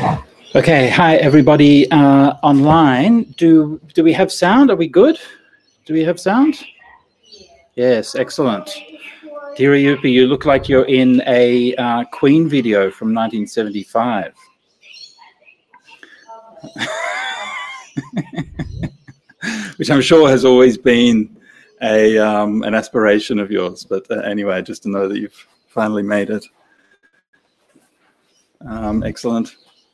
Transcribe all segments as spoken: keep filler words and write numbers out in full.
Okay, hi everybody uh, online. Do do we have sound? Are we good? Do we have sound? Yes, excellent. Dhirayupi, you look like you're in a uh, Queen video from nineteen seventy-five. Which I'm sure has always been a um, an aspiration of yours. But uh, anyway, just to know that you've finally made it. Um, excellent.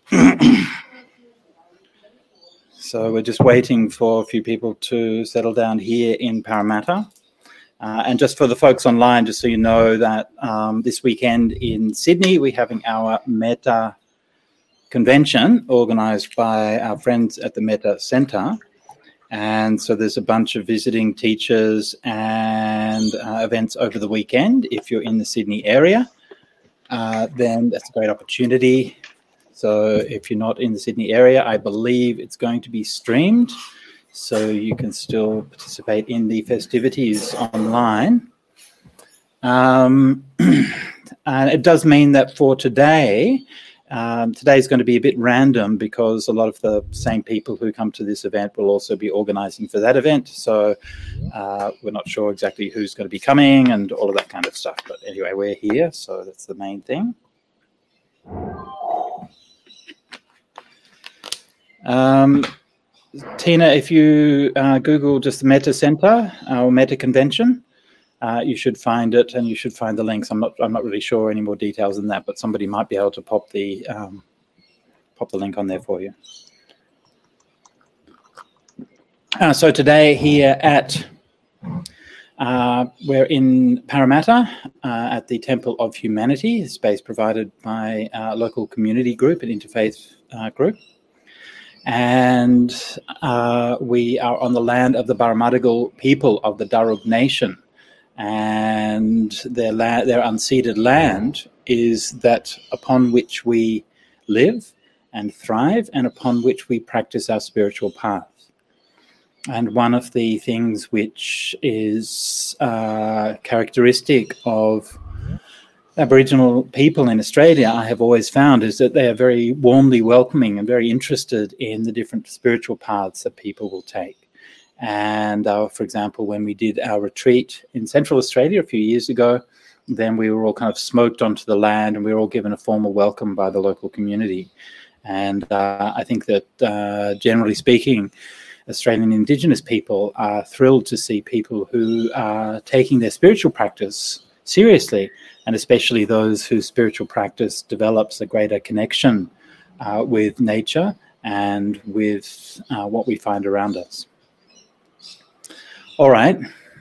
So we're just waiting for a few people to settle down here in Parramatta. Uh, and just for the folks online, just so you know that um, this weekend in Sydney, we're having our Metta convention organised by our friends at the Metta Centre. And so there's a bunch of visiting teachers and uh, events over the weekend. If you're in the Sydney area, uh, then that's a great opportunity. So if you're not in the Sydney area, I believe it's going to be streamed, so you can still participate in the festivities online. Um, and it does mean that for today, um, today is going to be a bit random because a lot of the same people who come to this event will also be organising for that event. So uh, we're not sure exactly who's going to be coming and all of that kind of stuff. But anyway, we're here, so that's the main thing. Um, Tina, if you uh, Google just the Metta Centre uh, or Metta Convention, uh, you should find it, and you should find the links. I'm not, I'm not really sure any more details than that, but somebody might be able to pop the um, pop the link on there for you. Uh, so today here at uh, we're in Parramatta uh, at the Temple of Humanity, a space provided by a local community group, an interfaith uh, group. And uh, we are on the land of the Barramadigal people of the Darug Nation, and their la- their unceded land is that upon which we live and thrive, and upon which we practice our spiritual path. And one of the things which is uh, characteristic of Aboriginal people in Australia, I have always found, is that they are very warmly welcoming and very interested in the different spiritual paths that people will take. And uh, for example, when we did our retreat in Central Australia a few years ago, then we were all kind of smoked onto the land and we were all given a formal welcome by the local community. And uh, I think that uh, generally speaking, Australian Indigenous people are thrilled to see people who are taking their spiritual practice seriously, and especially those whose spiritual practice develops a greater connection uh, with nature and with uh, what we find around us. All right.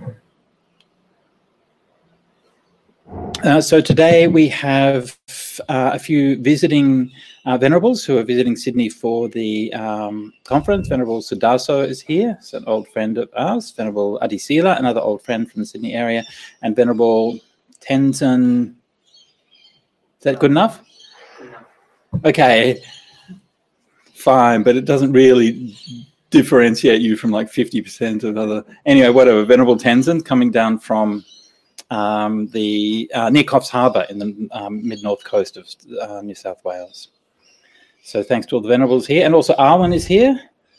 Uh, so today we have uh, a few visiting uh, venerables who are visiting Sydney for the um, conference. Venerable Sudaso is here. It's an old friend of ours. Venerable Adisila, another old friend from the Sydney area, and Venerable Tenzin. Is that good enough? Good enough. Okay, fine, but it doesn't really differentiate you from like fifty percent of other. Anyway, whatever. Venerable Tenzin coming down from um, the uh, near Coffs Harbour in the um, mid-north coast of uh, New South Wales. So thanks to all the venerables here, and also Arwen is here.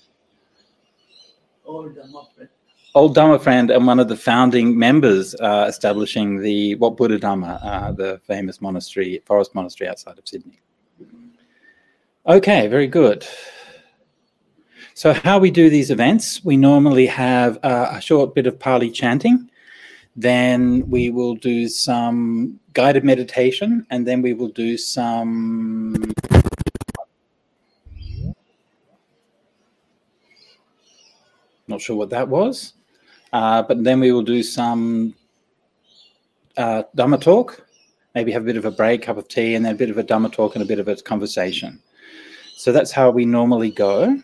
Old Dhamma friend. Old Dhamma friend and one of the founding members uh, establishing the Wat Buddha Dhamma, uh, the famous monastery, forest monastery outside of Sydney. Okay, very good. So how we do these events, we normally have uh, a short bit of Pali chanting, then we will do some guided meditation, and then we will do some not sure what that was. Uh, but then we will do some uh, Dhamma talk, maybe have a bit of a break, cup of tea, and then a bit of a Dhamma talk and a bit of a conversation. So that's how we normally go.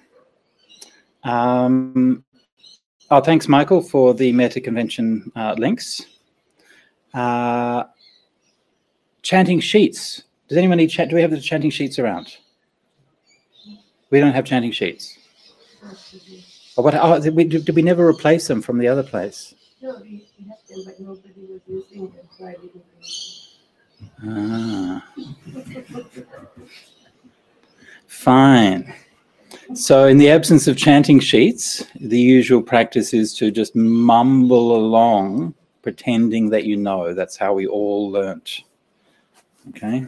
Um, oh, thanks, Michael, for the Metta Convention uh, links. Uh, chanting sheets. Does anyone need chat? Do we have the chanting sheets around? We don't have chanting sheets. Oh, what, oh, did, we, did we never replace them from the other place? No, we had them, but nobody was using them, so I didn't use them. Ah. Fine. So in the absence of chanting sheets, the usual practice is to just mumble along, pretending that you know. That's how we all learnt. Okay?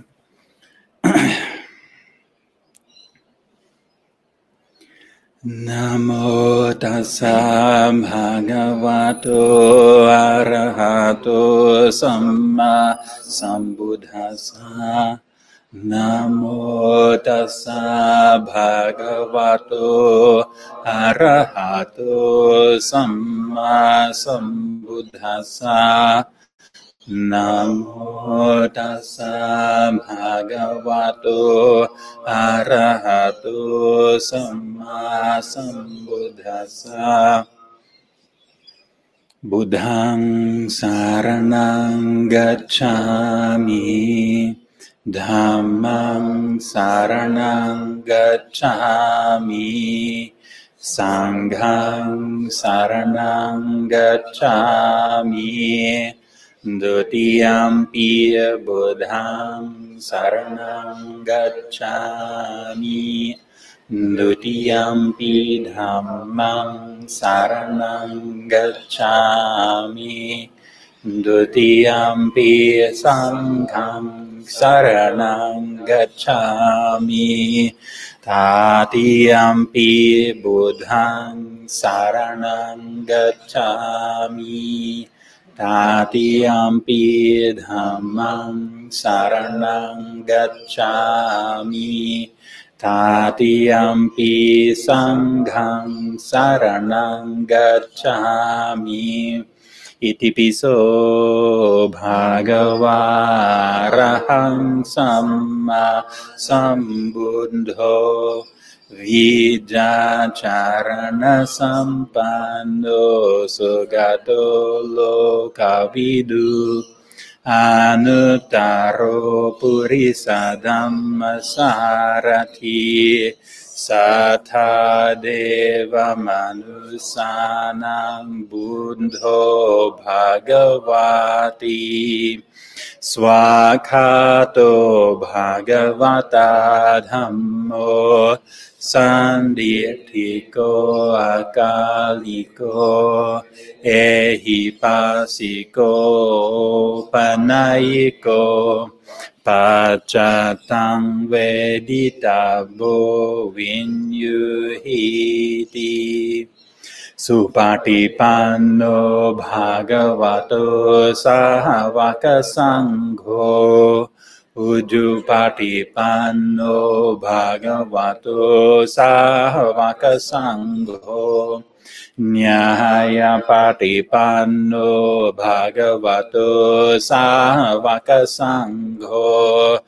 Namo tassa bhagavato arahato samma sambuddhassa. Namo tassa bhagavato arahato samma sambuddhassa. Namo tassa bhagavato arahato samma sambuddhassa. Buddhang saranang gacchami. Dhammang saranang gacchami. Sanghang saranang gacchami. Dutiyampi buddhang saranang gacchami. Dutiyampi dhammang saranang gacchami. Dutiyampi sanghang saranang gacchami. Tatiyampi buddhang saranang gacchami. Tatiyampi dhammang saranang gacchami. Tatiyampi sanghang saranang gacchami. Itipiso bhagava arahang samma sambuddho Vijacharana sampanno sugato lokavidu Anuttaro purisa dhammasarati Satha deva manusanang buddho bhagavati Swakato bhagavata dhammo Sanditiko akaliko ehipasiko panayiko Pacatang veditabo vinyuhiti Supatipanno bhagavato sahavaka sangho Ujupatipanno bhagavato sahavaka sangho Nyaya patipanno bhagavato sahavaka sangho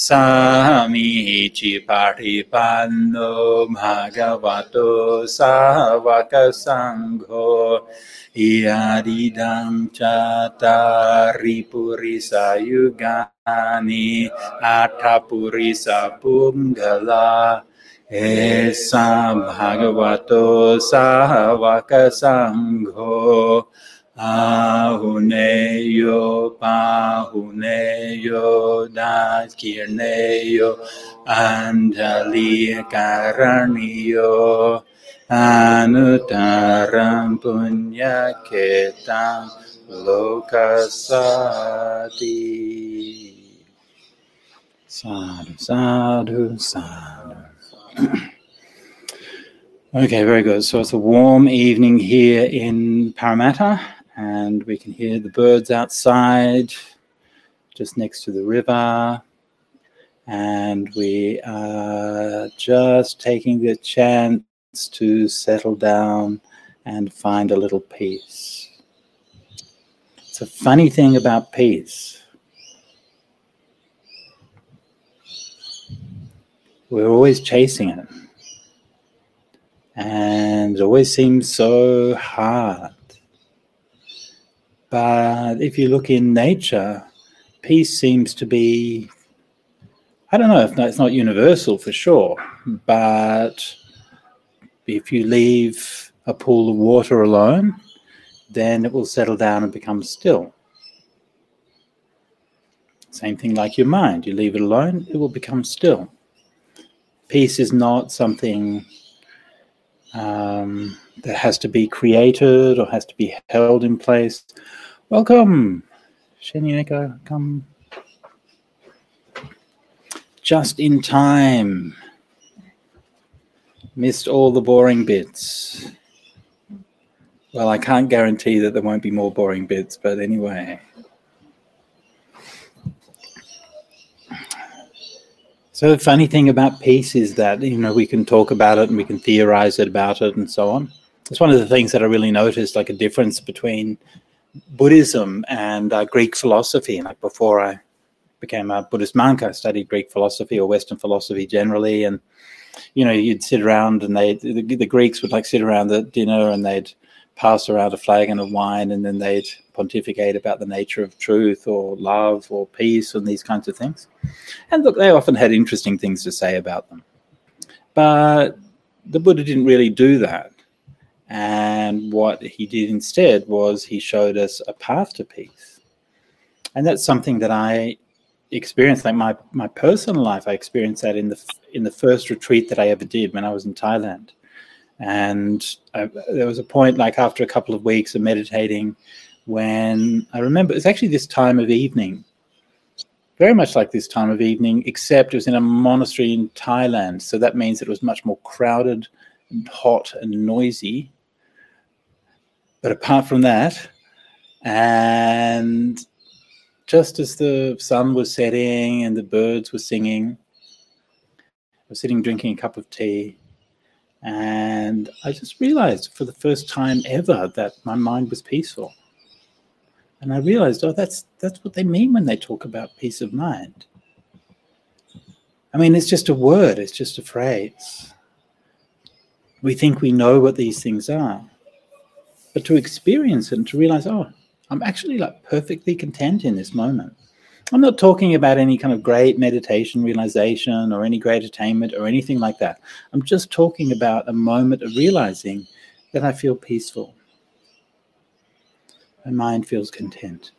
Samihi patipanno bhagavato sahavaka sangho Yadidam catari purisa yugani Atapurisa punggala Esa bhagavato sahavaka sangho Ahuneyo pahuneyo dakirneyo Anjali karaniyo Anuttaram punyaketam lokasati Sadhu, sadhu, sadhu. Okay, very good. So it's a warm evening here in Parramatta, and we can hear the birds outside, just next to the river. And we are just taking the chance to settle down and find a little peace. It's a funny thing about peace. We're always chasing it. And it always seems so hard. But if you look in nature, peace seems to be, I don't know if it's not universal for sure, but if you leave a pool of water alone, then it will settle down and become still. Same thing like your mind. You leave it alone, it will become still. peace is not something um, that has to be created or has to be held in place. Welcome, Shenyeka, come just in time. Missed all the boring bits. Well, I can't guarantee that there won't be more boring bits, but anyway. So the funny thing about peace is that, you know, we can talk about it and we can theorize it about it and so on. It's one of the things that I really noticed, like a difference between Buddhism and uh, Greek philosophy. Like before I became a Buddhist monk, I studied Greek philosophy or Western philosophy generally. And, you know, you'd sit around and they, the, the Greeks would like sit around at dinner and they'd pass around a flagon of wine and then they'd pontificate about the nature of truth or love or peace and these kinds of things. And look, they often had interesting things to say about them. But the Buddha didn't really do that. And what he did instead was he showed us a path to peace. And that's something that I experienced, like my, my personal life, I experienced that in the in the first retreat that I ever did when I was in Thailand. And I, there was a point, like after a couple of weeks of meditating, when I remember, it's actually this time of evening, very much like this time of evening, except it was in a monastery in Thailand. So that means it was much more crowded and hot and noisy. But apart from that, and just as the sun was setting and the birds were singing, I was sitting drinking a cup of tea. And I just realized for the first time ever that my mind was peaceful. And I realized, oh, that's that's what they mean when they talk about peace of mind. I mean, it's just a word, it's just a phrase. We think we know what these things are. But to experience it and to realize, oh, I'm actually like perfectly content in this moment. I'm not talking about any kind of great meditation realization or any great attainment or anything like that. I'm just talking about a moment of realizing that I feel peaceful. My mind feels content.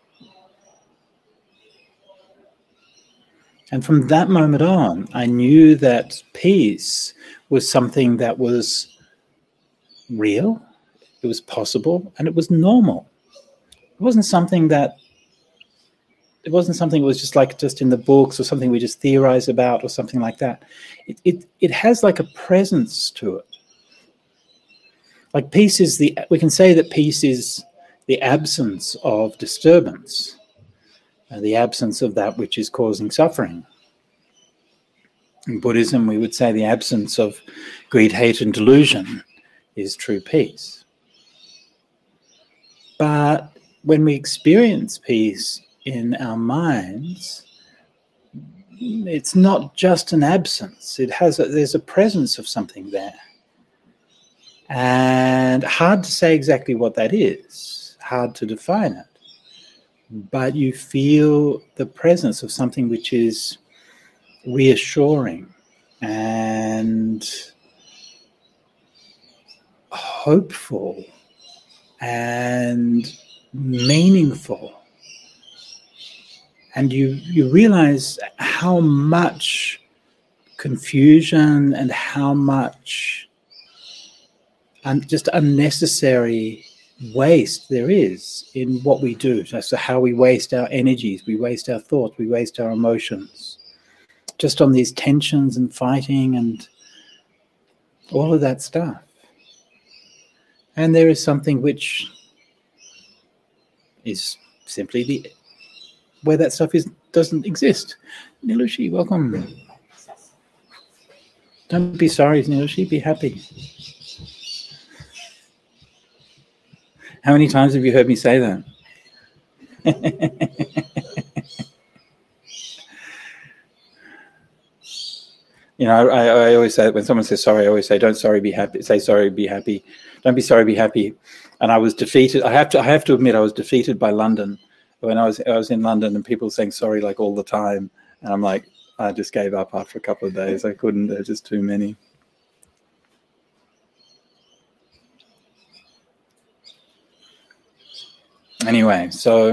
And from that moment on, I knew that peace was something that was real, it was possible, and it was normal. It wasn't something that It wasn't something that was just like just in the books or something we just theorize about or something like that. It it it has like a presence to it. Like peace is the, we can say that peace is the absence of disturbance, uh, the absence of that which is causing suffering. In Buddhism, we would say the absence of greed, hate, and delusion is true peace. But when we experience peace in our minds, it's not just an absence. It has a, there's a presence of something there. And hard to say exactly what that is, hard to define it. But you feel the presence of something which is reassuring and hopeful and meaningful. And you, you realize how much confusion and how much un- just unnecessary waste there is in what we do. So how we waste our energies, we waste our thoughts, we waste our emotions, just on these tensions and fighting and all of that stuff. And there is something which is simply the where that stuff is doesn't exist. Nilushi, welcome. Don't be sorry, Nilushi, be happy. How many times have you heard me say that? You know, I, I always say, when someone says sorry, I always say, don't sorry, be happy. Say sorry, be happy. Don't be sorry, be happy. And I was defeated. I have to I have to admit, I was defeated by London. When I was I was in London and people saying sorry like all the time. And I'm like, I just gave up after a couple of days. I couldn't, there were just too many. Anyway, so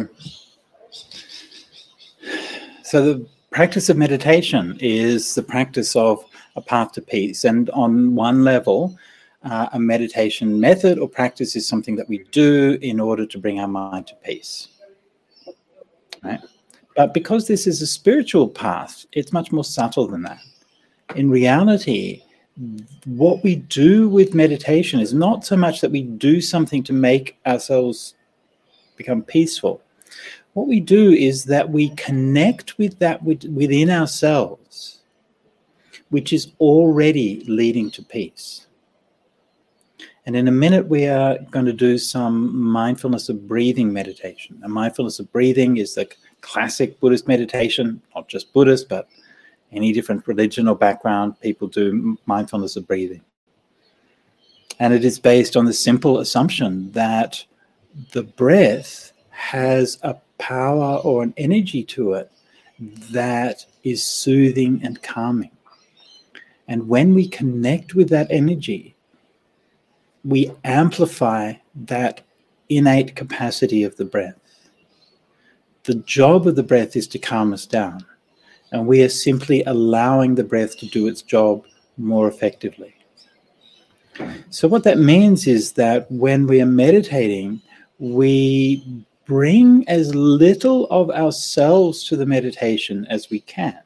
so the practice of meditation is the practice of a path to peace. And on one level, uh, a meditation method or practice is something that we do in order to bring our mind to peace. Right? But because this is a spiritual path, it's much more subtle than that. In reality, what we do with meditation is not so much that we do something to make ourselves become peaceful. What we do is that we connect with that within ourselves, which is already leading to peace. And in a minute, we are going to do some mindfulness of breathing meditation. And mindfulness of breathing is the classic Buddhist meditation, not just Buddhist, but any different religion or background, people do mindfulness of breathing. And it is based on the simple assumption that the breath has a power or an energy to it that is soothing and calming. And when we connect with that energy, we amplify that innate capacity of the breath. The job of the breath is to calm us down. And we are simply allowing the breath to do its job more effectively. So what that means is that when we are meditating, we bring as little of ourselves to the meditation as we can.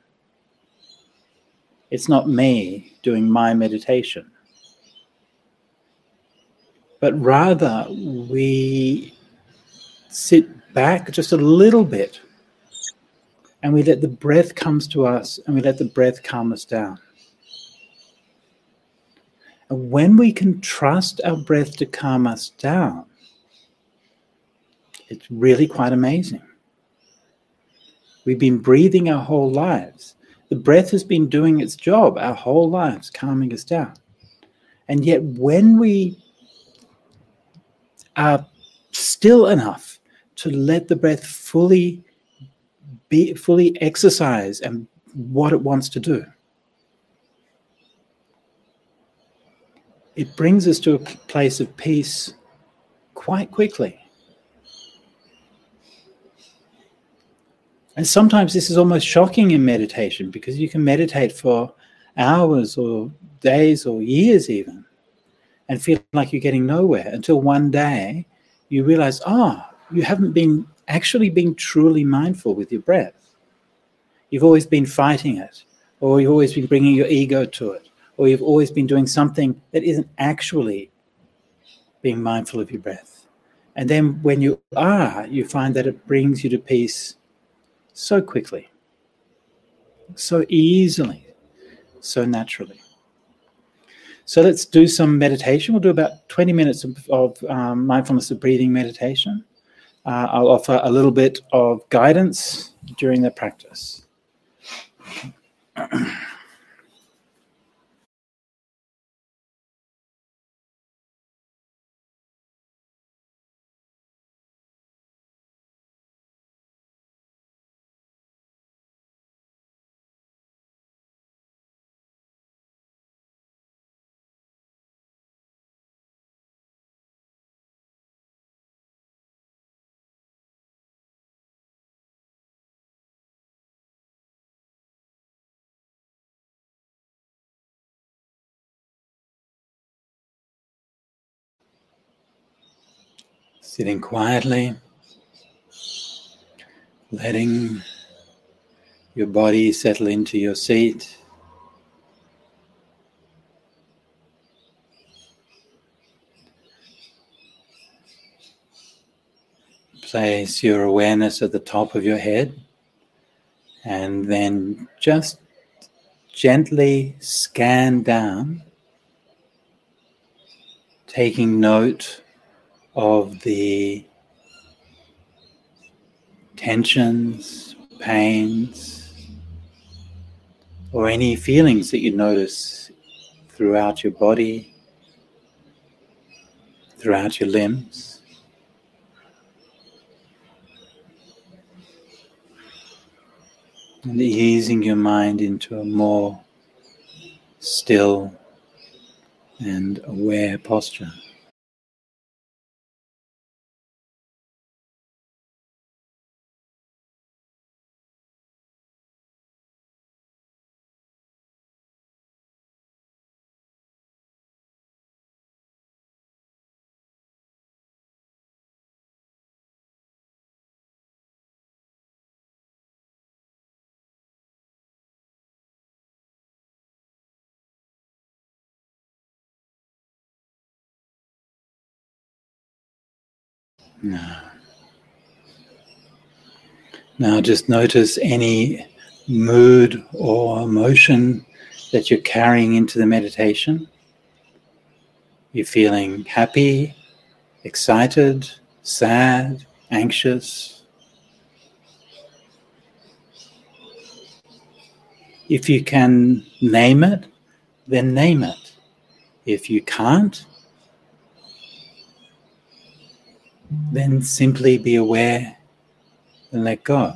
It's not me doing my meditation. But rather, we sit back just a little bit and we let the breath come to us and we let the breath calm us down. And when we can trust our breath to calm us down, it's really quite amazing. We've been breathing our whole lives. The breath has been doing its job our whole lives, calming us down. And yet when we are still enough to let the breath fully be, fully exercise and what it wants to do, it brings us to a place of peace quite quickly. And sometimes this is almost shocking in meditation because you can meditate for hours or days or years even and feel like you're getting nowhere until one day you realize, ah, oh, you haven't been actually been truly mindful with your breath. You've always been fighting it, or you've always been bringing your ego to it, or you've always been doing something that isn't actually being mindful of your breath. And then when you are, you find that it brings you to peace so quickly, so easily, so naturally. So let's do some meditation. We'll do about twenty minutes of, of um, mindfulness of breathing meditation. Uh, I'll offer a little bit of guidance during the practice. Sitting quietly, letting your body settle into your seat. Place your awareness at the top of your head and then just gently scan down, taking note of the tensions, pains, or any feelings that you notice throughout your body, throughout your limbs. And easing your mind into a more still and aware posture. Now, now just notice any mood or emotion that you're carrying into the meditation. You're feeling happy, excited, sad, anxious. If you can name it, then name it. If you can't, then simply be aware and let go.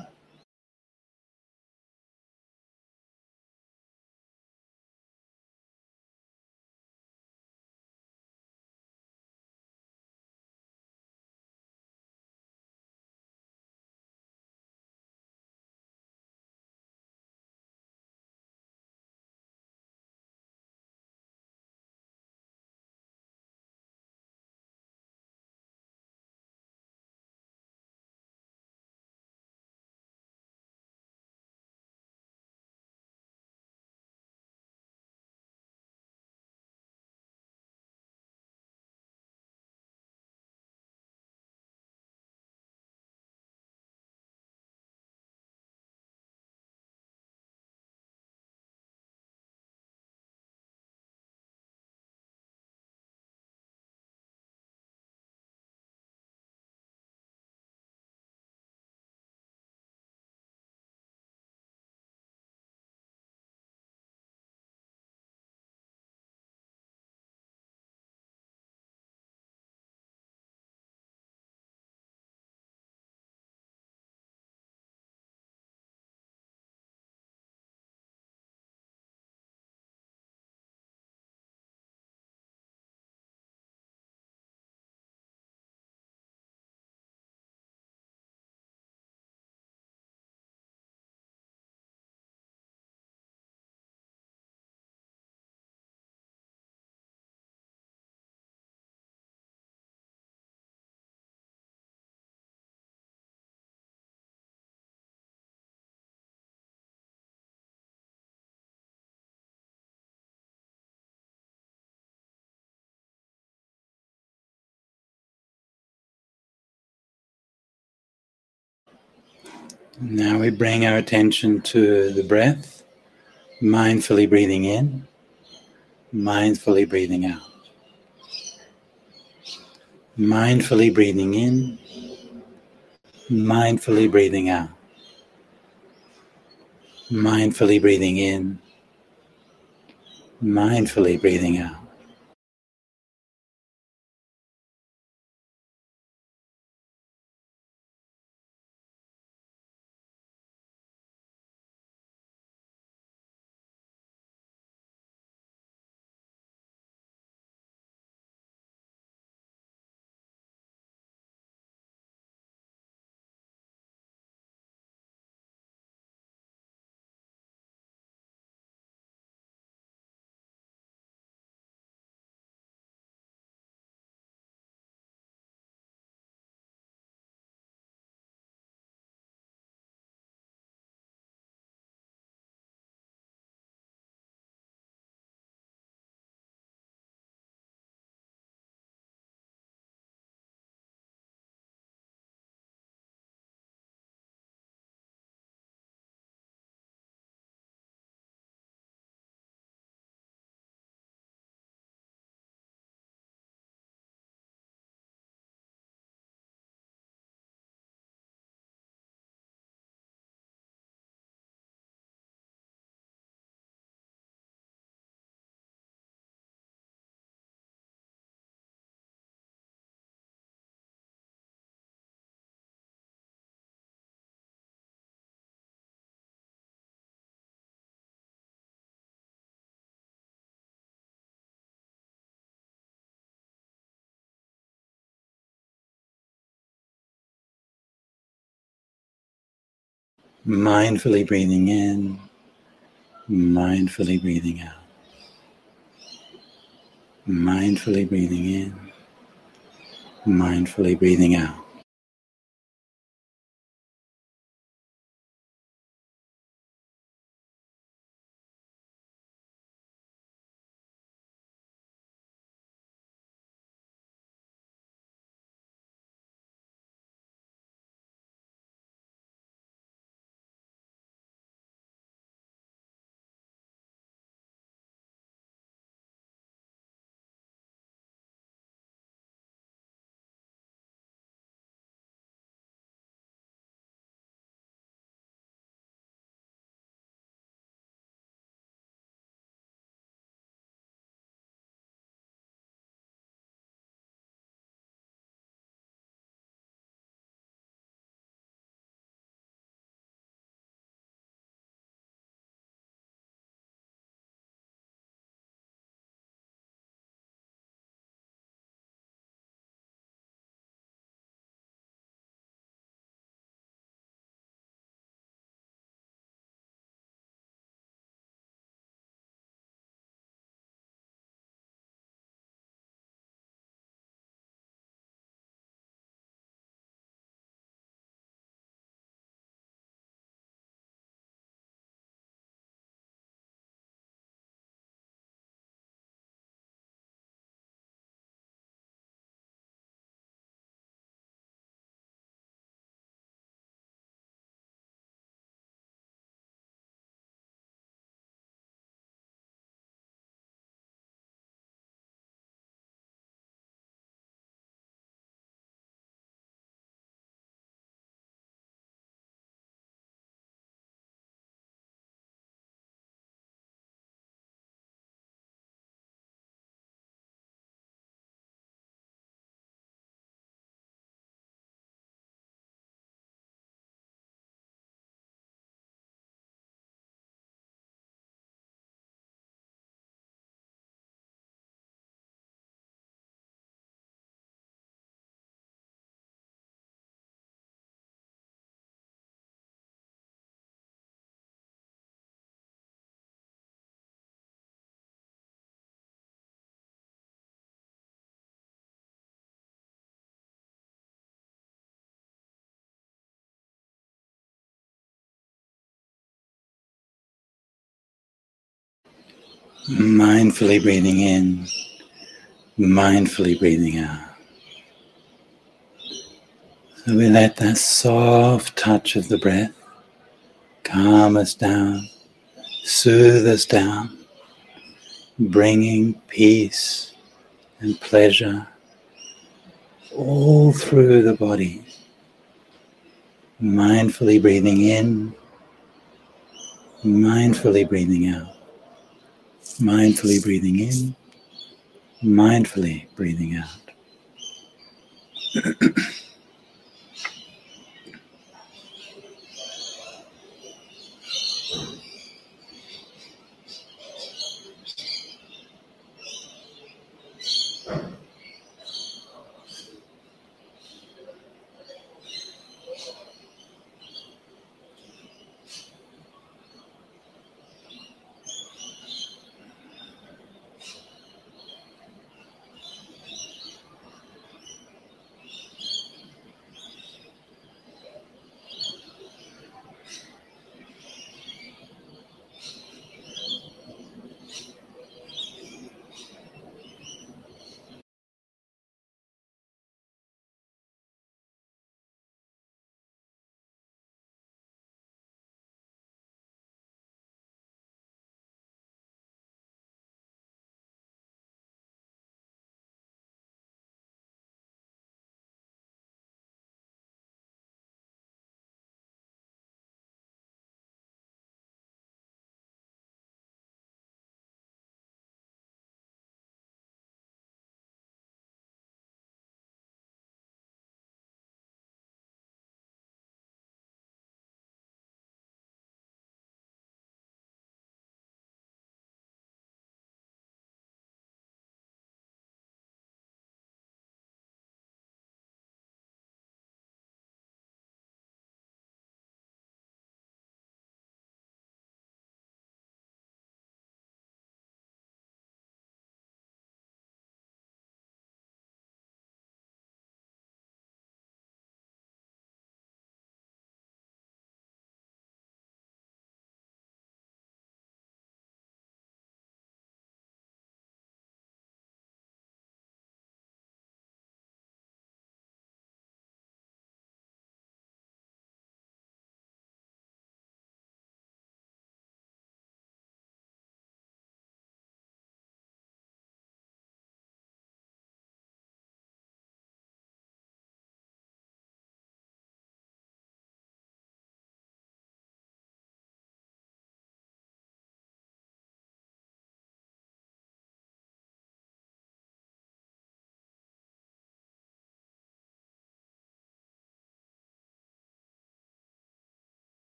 Now we bring our attention to the breath, mindfully breathing in, mindfully breathing out. Mindfully breathing in, mindfully breathing out. Mindfully breathing in, mindfully breathing out. Mindfully breathing in, mindfully breathing out. Mindfully breathing in, mindfully breathing out. Mindfully breathing in, mindfully breathing out. So we let that soft touch of the breath calm us down, soothe us down, bringing peace and pleasure all through the body. Mindfully breathing in, mindfully breathing out, mindfully breathing in, mindfully breathing out.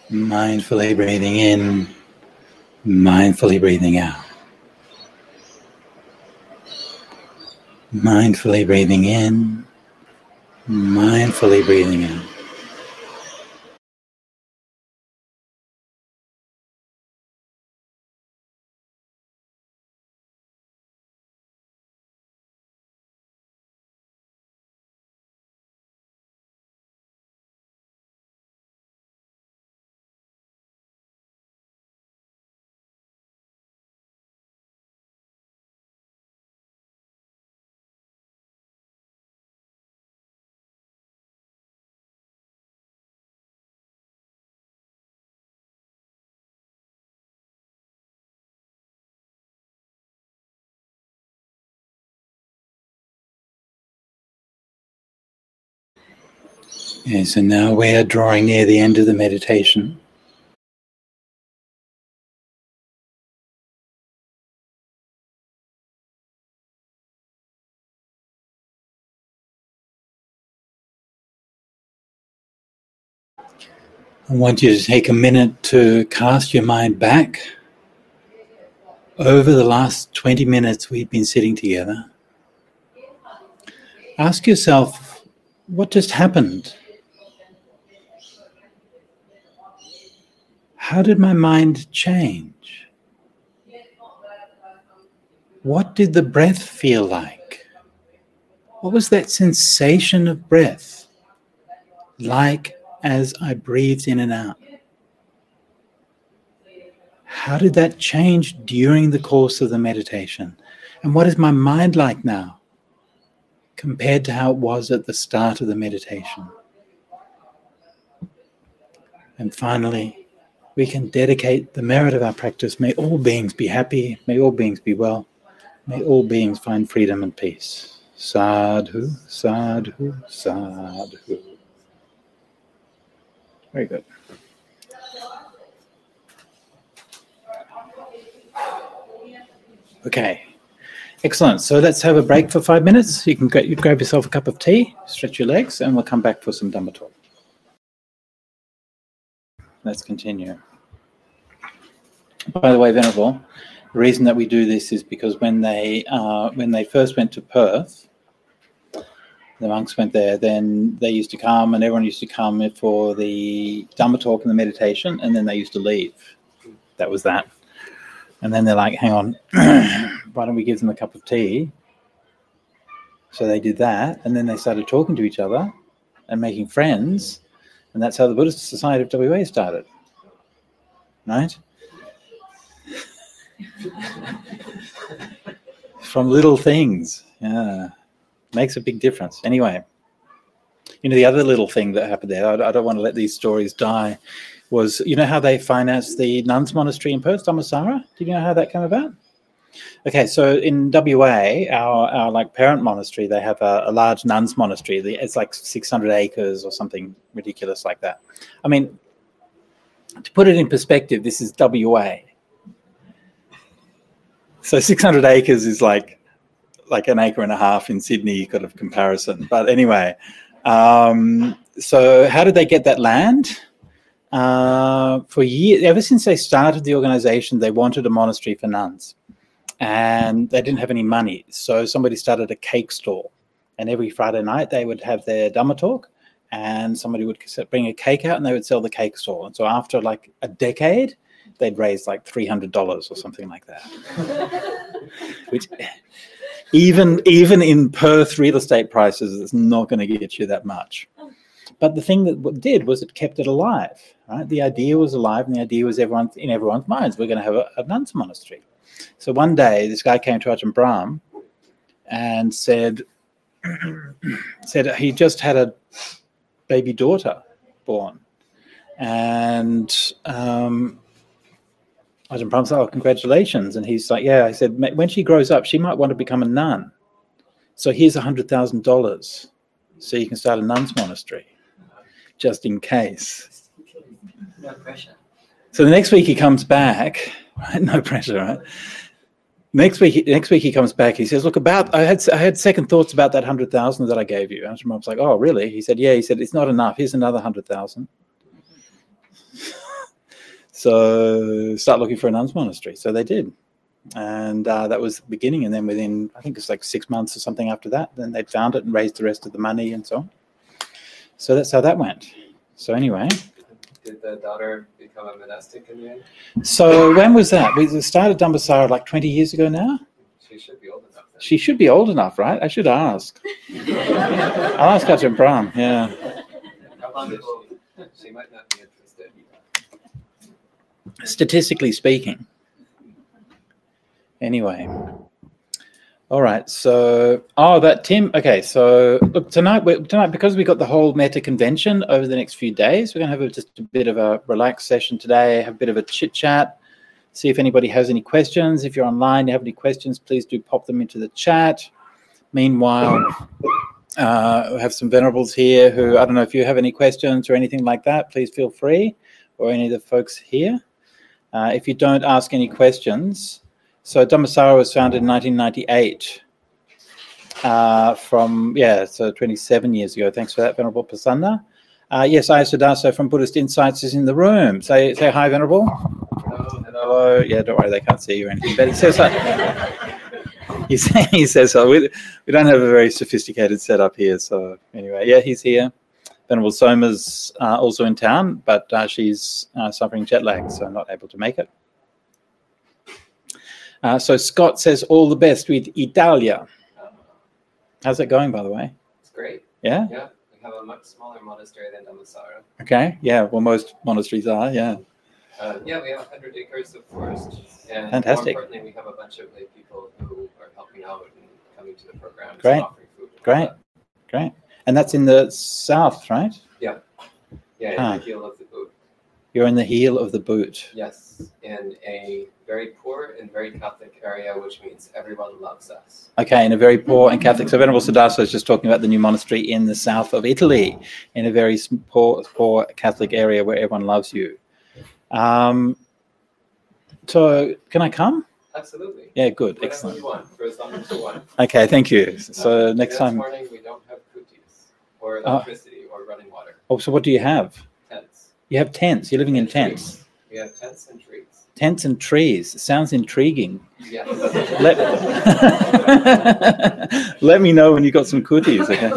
Mindfully breathing in, mindfully breathing out. Mindfully breathing in, mindfully breathing out. Yes, and now we are drawing near the end of the meditation. I want you to take a minute to cast your mind back over the last twenty minutes we've been sitting together. Ask yourself, what just happened? How did my mind change? What did the breath feel like? What was that sensation of breath like as I breathed in and out? How did that change during the course of the meditation? And what is my mind like now compared to how it was at the start of the meditation? And finally, we can dedicate the merit of our practice. May all beings be happy. May all beings be well. May all beings find freedom and peace. Sadhu, sadhu, sadhu. Very good. Okay, excellent. So let's have a break for five minutes. You can you grab yourself a cup of tea, stretch your legs, and we'll come back for some Dhamma talk. Let's continue. By the way, Venerable, the reason that we do this is because when they uh, when they first went to Perth, the monks went there, then they used to come and everyone used to come for the Dhamma talk and the meditation, and then they used to leave. That was that. And then they're like, hang on, why don't we give them a cup of tea? So they did that, and then they started talking to each other and making friends, and that's how the Buddhist Society of W A started. Right? From little things. Yeah. Makes a big difference. Anyway, you know, the other little thing that happened there, I, I don't want to let these stories die, was, you know how they financed the nuns' monastery in Perth, Dhammasara? Do you know how that came about? Okay, so in W A, our, our like parent monastery, they have a, a large nuns' monastery. It's like six hundred acres or something ridiculous like that. I mean, to put it in perspective, this is W A. So six hundred acres is like like an acre and a half in Sydney, kind of comparison. But anyway, um, so how did they get that land? Uh, for years, ever since they started the organization, they wanted a monastery for nuns, and they didn't have any money. So somebody started a cake stall, and every Friday night they would have their Dhamma talk, and somebody would bring a cake out and they would sell the cake stall. And so after like a decade, they'd raised like three hundred dollars or something like that. Which even, even in Perth real estate prices, it's not going to get you that much. But the thing that it did was it kept it alive, right? The idea was alive, and the idea was everyone in everyone's minds, we're going to have a, a nuns monastery. So one day, this guy came to Ajahn Brahm and said, said he just had a baby daughter born. And um, Ajahn Brahm said, oh, congratulations. And he's like, yeah. I said, when she grows up, she might want to become a nun. So here's one hundred thousand dollars so you can start a nuns monastery, just in case. No pressure. So the next week he comes back, right? No pressure, right? Next week, next week he comes back. He says, "Look, about I had I had second thoughts about that hundred thousand that I gave you." And I was like, "Oh, really?" He said, "Yeah." He said, "It's not enough. Here's another hundred thousand." So start looking for a nuns monastery. So they did. And uh, that was the beginning. And then within, I think it's like six months or something after that, then they found it and raised the rest of the money and so on. So that's how that went. So anyway. Did the daughter become a monastic in the end? So when was that? We started Dhammasara like twenty years ago now. She should be old enough then. She should be old enough, right? I should ask. I'll ask Ajahn Brahm, yeah. How long is she? She might not be interested. Statistically speaking. Anyway. All right. So, oh, that Tim. Okay. So, look, tonight, we tonight because we got the whole Metta convention over the next few days, we're going to have a, just a bit of a relaxed session today, have a bit of a chit chat, see if anybody has any questions. If you're online, you have any questions, please do pop them into the chat. Meanwhile, uh, we have some venerables here who, I don't know if you have any questions or anything like that, please feel free, or any of the folks here. Uh, if you don't ask any questions, so Dhammasara was founded in nineteen ninety-eight uh, from, yeah, so twenty-seven years ago. Thanks for that, Venerable Prasanna. Uh, yes, Ayasudaso from Buddhist Insights is in the room. Say say hi, Venerable. Hello, hello. Hello. Yeah, don't worry, they can't see you or anything. But he says hi. he, say, he says so. We, we don't have a very sophisticated setup here. So anyway, yeah, he's here. Venerable Soma's uh, also in town, but uh, she's uh, suffering jet lag, so not able to make it. Uh, so Scott says all the best with Italia. How's it going, by the way? It's great. Yeah? Yeah. We have a much smaller monastery than Dhammasara. Okay. Yeah. Well, most monasteries are. Yeah. Uh, yeah, we have one hundred acres of forest. And Fantastic. more importantly, we have a bunch of lay people who are helping out and coming to the programs Great. and offering food. and all Great. that. Great. And that's in the south, right? Yeah. Yeah, in Ah. the heel of the boot. You're in the heel of the boot. Yes. In a very poor and very Catholic area, which means everyone loves us. Okay, in a very poor and Catholic. So Venerable Siddhartha is just talking about the new monastery in the south of Italy, in a very sm- poor, poor Catholic area where everyone loves you. Um, so can I come? Absolutely. Yeah, good. Whatever Excellent. you want, for as long as you want. Okay, thank you. So Uh, next Next time. morning, we don't have kutis or Ah. electricity or running water. Oh, so what do you have? Tents. You have tents. You're living in And tents. trees. We have tents and trees. Tents and trees. Sounds intriguing. Yes. Let, Let me know when you got some cooties, okay?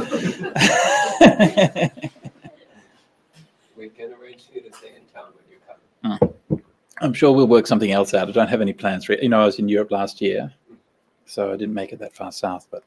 We can arrange for you to stay in town when you come. I'm sure we'll work something else out. I don't have any plans for it. You know, I was in Europe last year, so I didn't make it that far south. But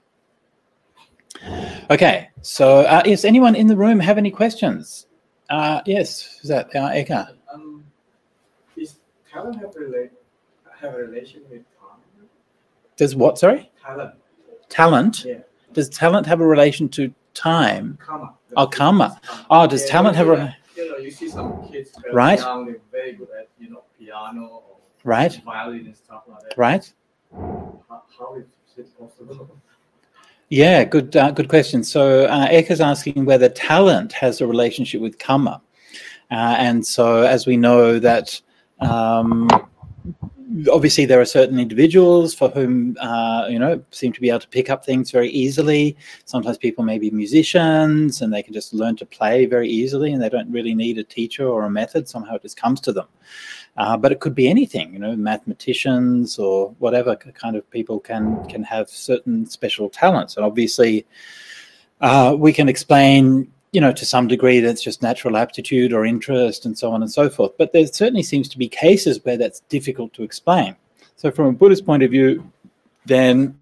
okay, so uh, does anyone in the room have any questions? Uh, yes, is that uh, Eka? Um, is talent have, rela- have a relation with karma? Does what? Sorry, Talent, talent. yeah, Does talent have a relation to time? karma. Oh, karma. Oh, does Yeah, talent have you a know, You know, you see some kids very Right. young, they're very good at, you know, piano or right? violin and stuff like that. Right? How, how is it possible? Yeah, good, uh, good question. So uh, Eka's asking whether talent has a relationship with karma, uh, and so as we know that um, obviously there are certain individuals for whom uh, you know seem to be able to pick up things very easily. Sometimes people may be musicians and they can just learn to play very easily, and they don't really need a teacher or a method. Somehow it just comes to them. Uh, but it could be anything, you know, mathematicians or whatever kind of people can can have certain special talents. And obviously, uh, we can explain, you know, to some degree that's just natural aptitude or interest and so on and so forth. But there certainly seems to be cases where that's difficult to explain. So from a Buddhist point of view, then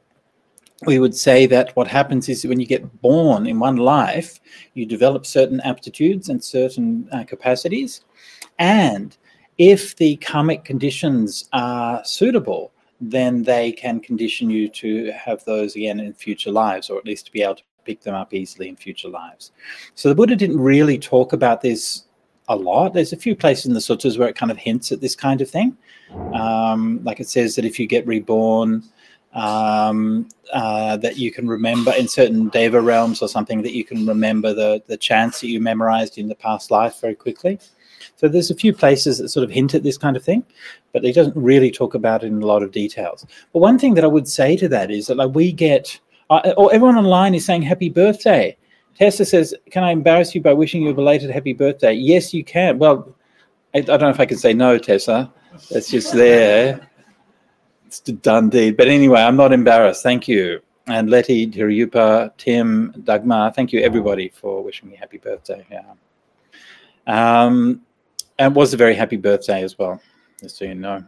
we would say that what happens is when you get born in one life, you develop certain aptitudes and certain uh, capacities. And if the karmic conditions are suitable, then they can condition you to have those again in future lives, or at least to be able to pick them up easily in future lives. So the Buddha didn't really talk about this a lot. There's a few places in the suttas where it kind of hints at this kind of thing. Um, like it says that if you get reborn, um, uh, that you can remember in certain deva realms or something, that you can remember the, the chants that you memorized in the past life very quickly. So there's a few places that sort of hint at this kind of thing, but he doesn't really talk about it in a lot of details. But one thing that I would say to that is that like we get, uh, or everyone online is saying happy birthday. Tessa says, can I embarrass you by wishing you a belated happy birthday? Yes, you can. Well, I, I don't know if I can say no, Tessa. That's just there. It's a done deed. But anyway, I'm not embarrassed. Thank you. And Letty, Hirupa, Tim, Dagmar, thank you everybody for wishing me happy birthday. Yeah. Um, and it was a very happy birthday as well, just so you know.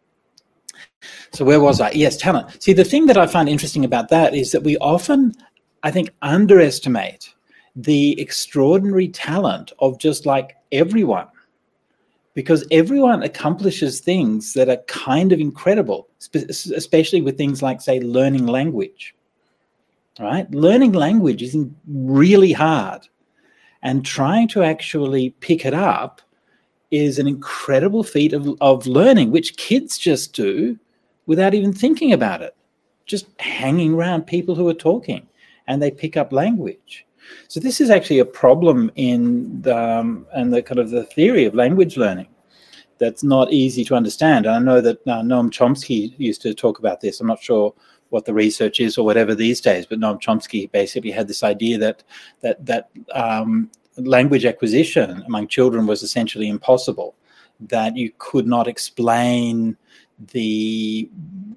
So where was I? Yes, talent. See, the thing that I find interesting about that is that we often, I think, underestimate the extraordinary talent of just like everyone, because everyone accomplishes things that are kind of incredible, especially with things like, say, learning language. Right? Learning language is really hard, and trying to actually pick it up is an incredible feat of, of learning, which kids just do without even thinking about it, just hanging around people who are talking, and they pick up language. So this is actually a problem in the, um, and the kind of the theory of language learning that's not easy to understand. And I know that uh, Noam Chomsky used to talk about this. I'm not sure what the research is or whatever these days, but Noam Chomsky basically had this idea that that that um, language acquisition among children was essentially impossible, that you could not explain the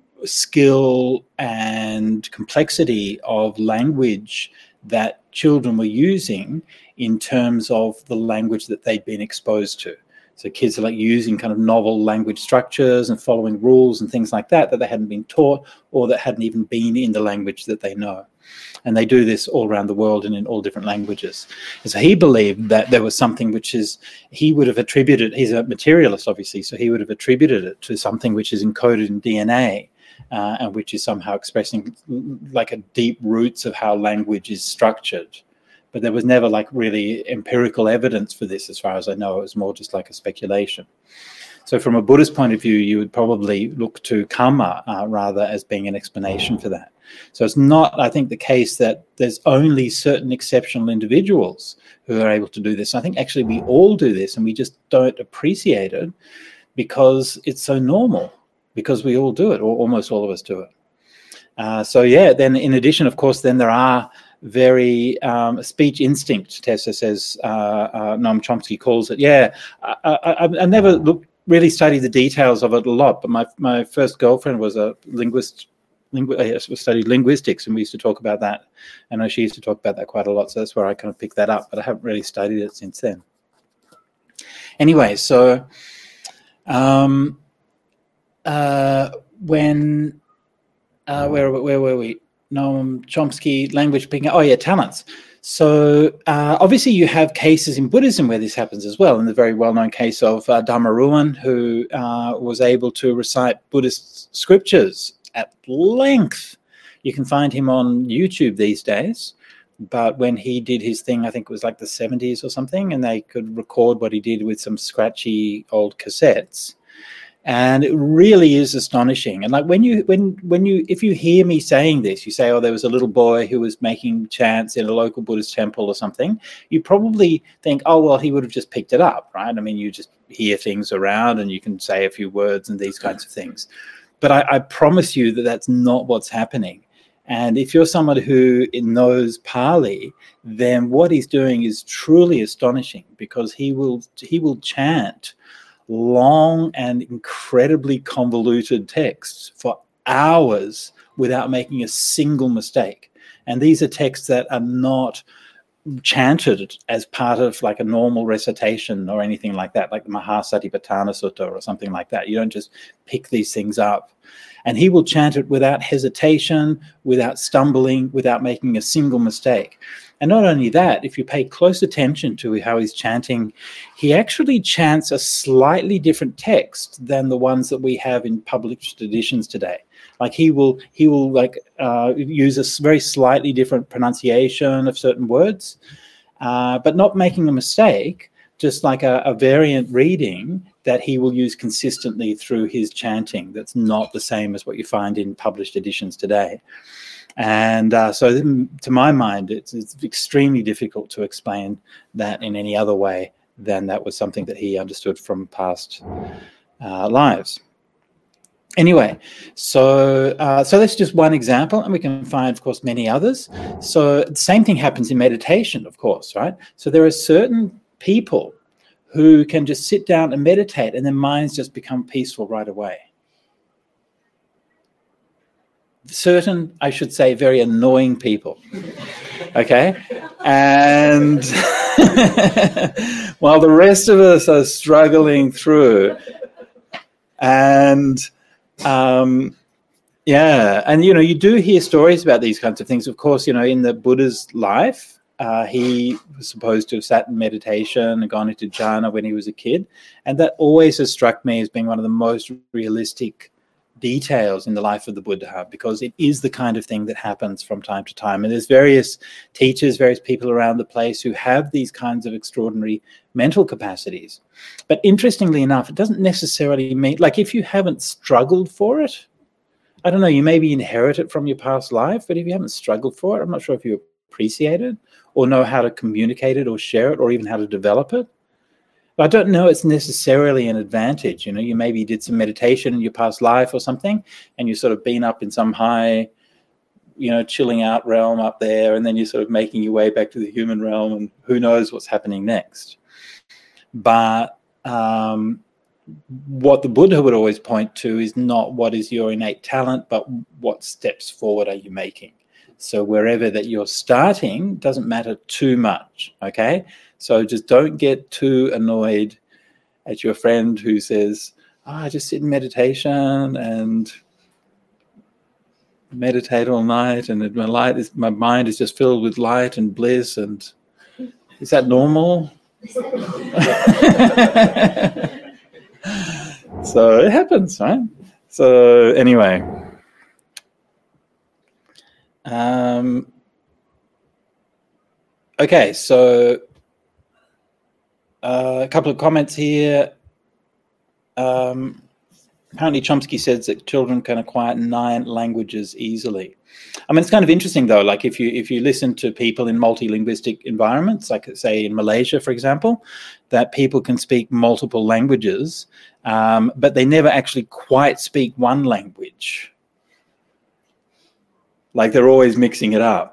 skill and complexity of language that children were using in terms of the language that they'd been exposed to. So kids are like using kind of novel language structures and following rules and things like that that they hadn't been taught or that hadn't even been in the language that they know. And they do this all around the world and in all different languages. And so he believed that there was something which is, he would have attributed, he's a materialist obviously, so he would have attributed it to something which is encoded in D N A uh, and which is somehow expressing like a deep roots of how language is structured. But there was never like really empirical evidence for this, as far as I know. It was more just like a speculation. So from a Buddhist point of view, you would probably look to karma uh, rather as being an explanation for that. So it's not, I think, the case that there's only certain exceptional individuals who are able to do this. I think actually we all do this and we just don't appreciate it because it's so normal, because we all do it, or almost all of us do it. Uh, so yeah, then in addition, of course, then there are very um, speech instinct, Tessa says, uh, uh, Noam Chomsky calls it. Yeah, I, I, I never looked, really studied the details of it a lot, but my my first girlfriend was a linguist, lingu- studied linguistics, and we used to talk about that. I know she used to talk about that quite a lot, so that's where I kind of picked that up, but I haven't really studied it since then. Anyway, so um, uh, when, uh, where, where were we? Noam Chomsky, language picking. Oh yeah, talents. So uh, obviously you have cases in Buddhism where this happens as well. In the very well-known case of uh, Dharma Ruan, who uh, was able to recite Buddhist scriptures at length. You can find him on YouTube these days. But when he did his thing, I think it was like the seventies or something, and they could record what he did with some scratchy old cassettes. And it really is astonishing. And like when you, when, when you, if you hear me saying this, you say, oh, there was a little boy who was making chants in a local Buddhist temple or something, you probably think, oh, well, he would have just picked it up, right? I mean, you just hear things around and you can say a few words and these kinds of things. But I, I promise you that that's not what's happening. And if you're someone who knows Pali, then what he's doing is truly astonishing, because he will, he will chant long and incredibly convoluted texts for hours without making a single mistake. And these are texts that are not chanted as part of like a normal recitation or anything like that, like the Mahasatipatthana Sutta or something like that. You don't just pick these things up. And he will chant it without hesitation, without stumbling, without making a single mistake. And not only that, if you pay close attention to how he's chanting, he actually chants a slightly different text than the ones that we have in published editions today. Like he will, he will like uh, use a very slightly different pronunciation of certain words, uh, but not making a mistake, just like a, a variant reading that he will use consistently through his chanting. That's not the same as what you find in published editions today. And uh, so to my mind, it's, it's extremely difficult to explain that in any other way than that was something that he understood from past uh, lives. Anyway, so uh, so that's just one example, and we can find, of course, many others. So the same thing happens in meditation, of course, right? So there are certain people who can just sit down and meditate and their minds just become peaceful right away. Certain, I should say, very annoying people, okay? And while the rest of us are struggling through, and um, yeah, and you know, you do hear stories about these kinds of things. Of course, you know, in the Buddha's life, uh, he was supposed to have sat in meditation and gone into jhana when he was a kid, and that always has struck me as being one of the most realistic details in the life of the Buddha, because it is the kind of thing that happens from time to time. And there's various teachers, various people around the place who have these kinds of extraordinary mental capacities. But interestingly enough, it doesn't necessarily mean, like if you haven't struggled for it, I don't know, you maybe inherit it from your past life, but if you haven't struggled for it, I'm not sure if you appreciate it or know how to communicate it or share it or even how to develop it. I don't know it's necessarily an advantage. You know, you maybe did some meditation in your past life or something, and you've sort of been up in some high, you know, chilling out realm up there, and then you're sort of making your way back to the human realm, and who knows what's happening next. But um, what the Buddha would always point to is not what is your innate talent, but what steps forward are you making. So wherever that you're starting doesn't matter too much, okay? So just don't get too annoyed at your friend who says, oh, I just sit in meditation and meditate all night, and my light is, my mind is just filled with light and bliss. And is that normal? So it happens, right? So anyway. Um, okay, so Uh, a couple of comments here. Um, apparently Chomsky says that children can acquire nine languages easily. I mean, it's kind of interesting though, like if you if you listen to people in multilinguistic environments, like say in Malaysia, for example, that people can speak multiple languages, um, but they never actually quite speak one language. Like they're always mixing it up.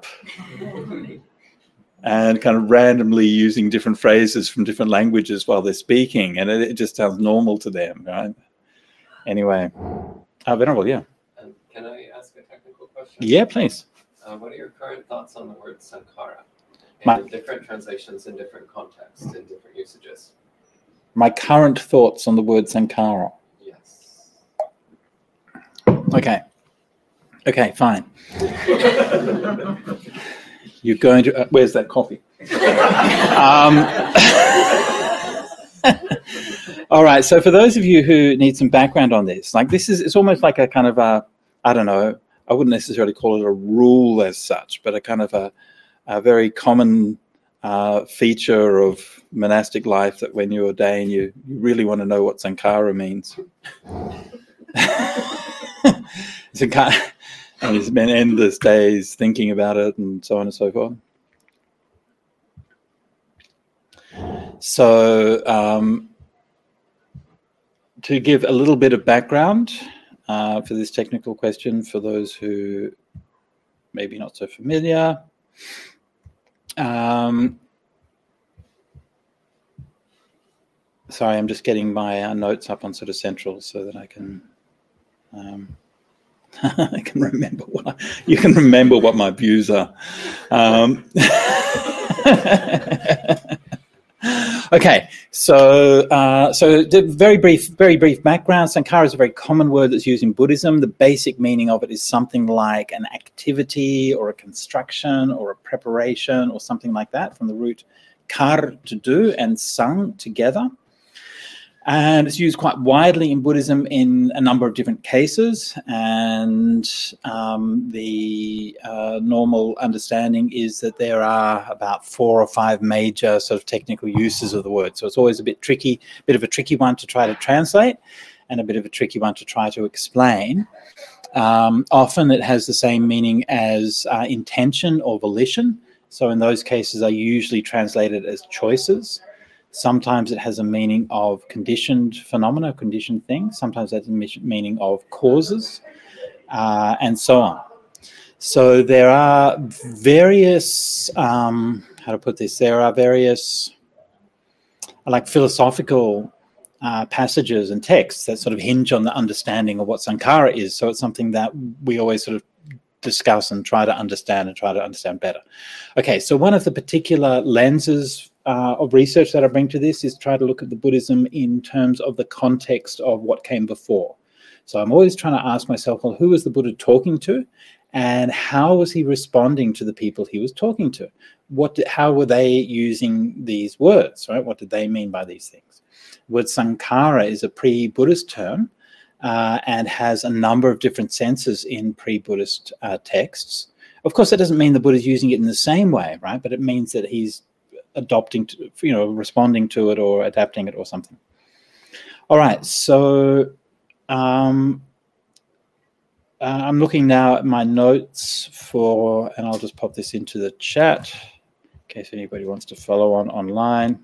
And kind of randomly using different phrases from different languages while they're speaking, and it, it just sounds normal to them, right? Anyway, uh, Venerable, yeah. Um, can I ask a technical question? Yeah, please. Uh, what are your current thoughts on the word sankhara in My, different translations, in different contexts, in different usages? my current thoughts on the word sankhara. Yes. Okay. Okay, fine. You're going to, uh, where's that coffee? um, all right, so for those of you who need some background on this, like this is, it's almost like a kind of a, I don't know, I wouldn't necessarily call it a rule as such, but a kind of a, a very common uh, feature of monastic life, that when you ordain, you, you really want to know what sankhara means. Sankhara. And he's been endless days thinking about it and so on and so forth. So um, to give a little bit of background uh, for this technical question, for those who maybe not so familiar, um, sorry, I'm just getting my uh, notes up on sort of Central so that I can... Um, I can remember what I, you can remember what my views are. Um, okay, so uh, so the very brief, very brief background. Sankhara is a very common word that's used in Buddhism. The basic meaning of it is something like an activity or a construction or a preparation or something like that, from the root kar, to do, and sang, together. And it's used quite widely in Buddhism in a number of different cases. And um, the uh, normal understanding is that there are about four or five major sort of technical uses of the word. So it's always a bit tricky, a bit of a tricky one to try to translate, and a bit of a tricky one to try to explain. Um, often it has the same meaning as uh, intention or volition. So in those cases are usually translated as choices. Sometimes it has a meaning of conditioned phenomena, conditioned things. Sometimes it has a meaning of causes, uh, and so on. So there are various, um, how to put this, there are various like philosophical uh, passages and texts that sort of hinge on the understanding of what sankhara is. So it's something that we always sort of discuss and try to understand and try to understand better. Okay, so one of the particular lenses uh, of research that I bring to this is try to look at the Buddhism in terms of the context of what came before. So I'm always trying to ask myself, well, who was the Buddha talking to? And how was he responding to the people he was talking to? What did, how were they using these words, right? What did they mean by these things? The word sankhara is a pre-Buddhist term uh, and has a number of different senses in pre-Buddhist uh, texts. Of course, that doesn't mean the Buddha is using it in the same way, right? But it means that he's adopting, to, you know, responding to it or adapting it or something. All right, so um, uh, I'm looking now at my notes for, and I'll just pop this into the chat in case anybody wants to follow on online.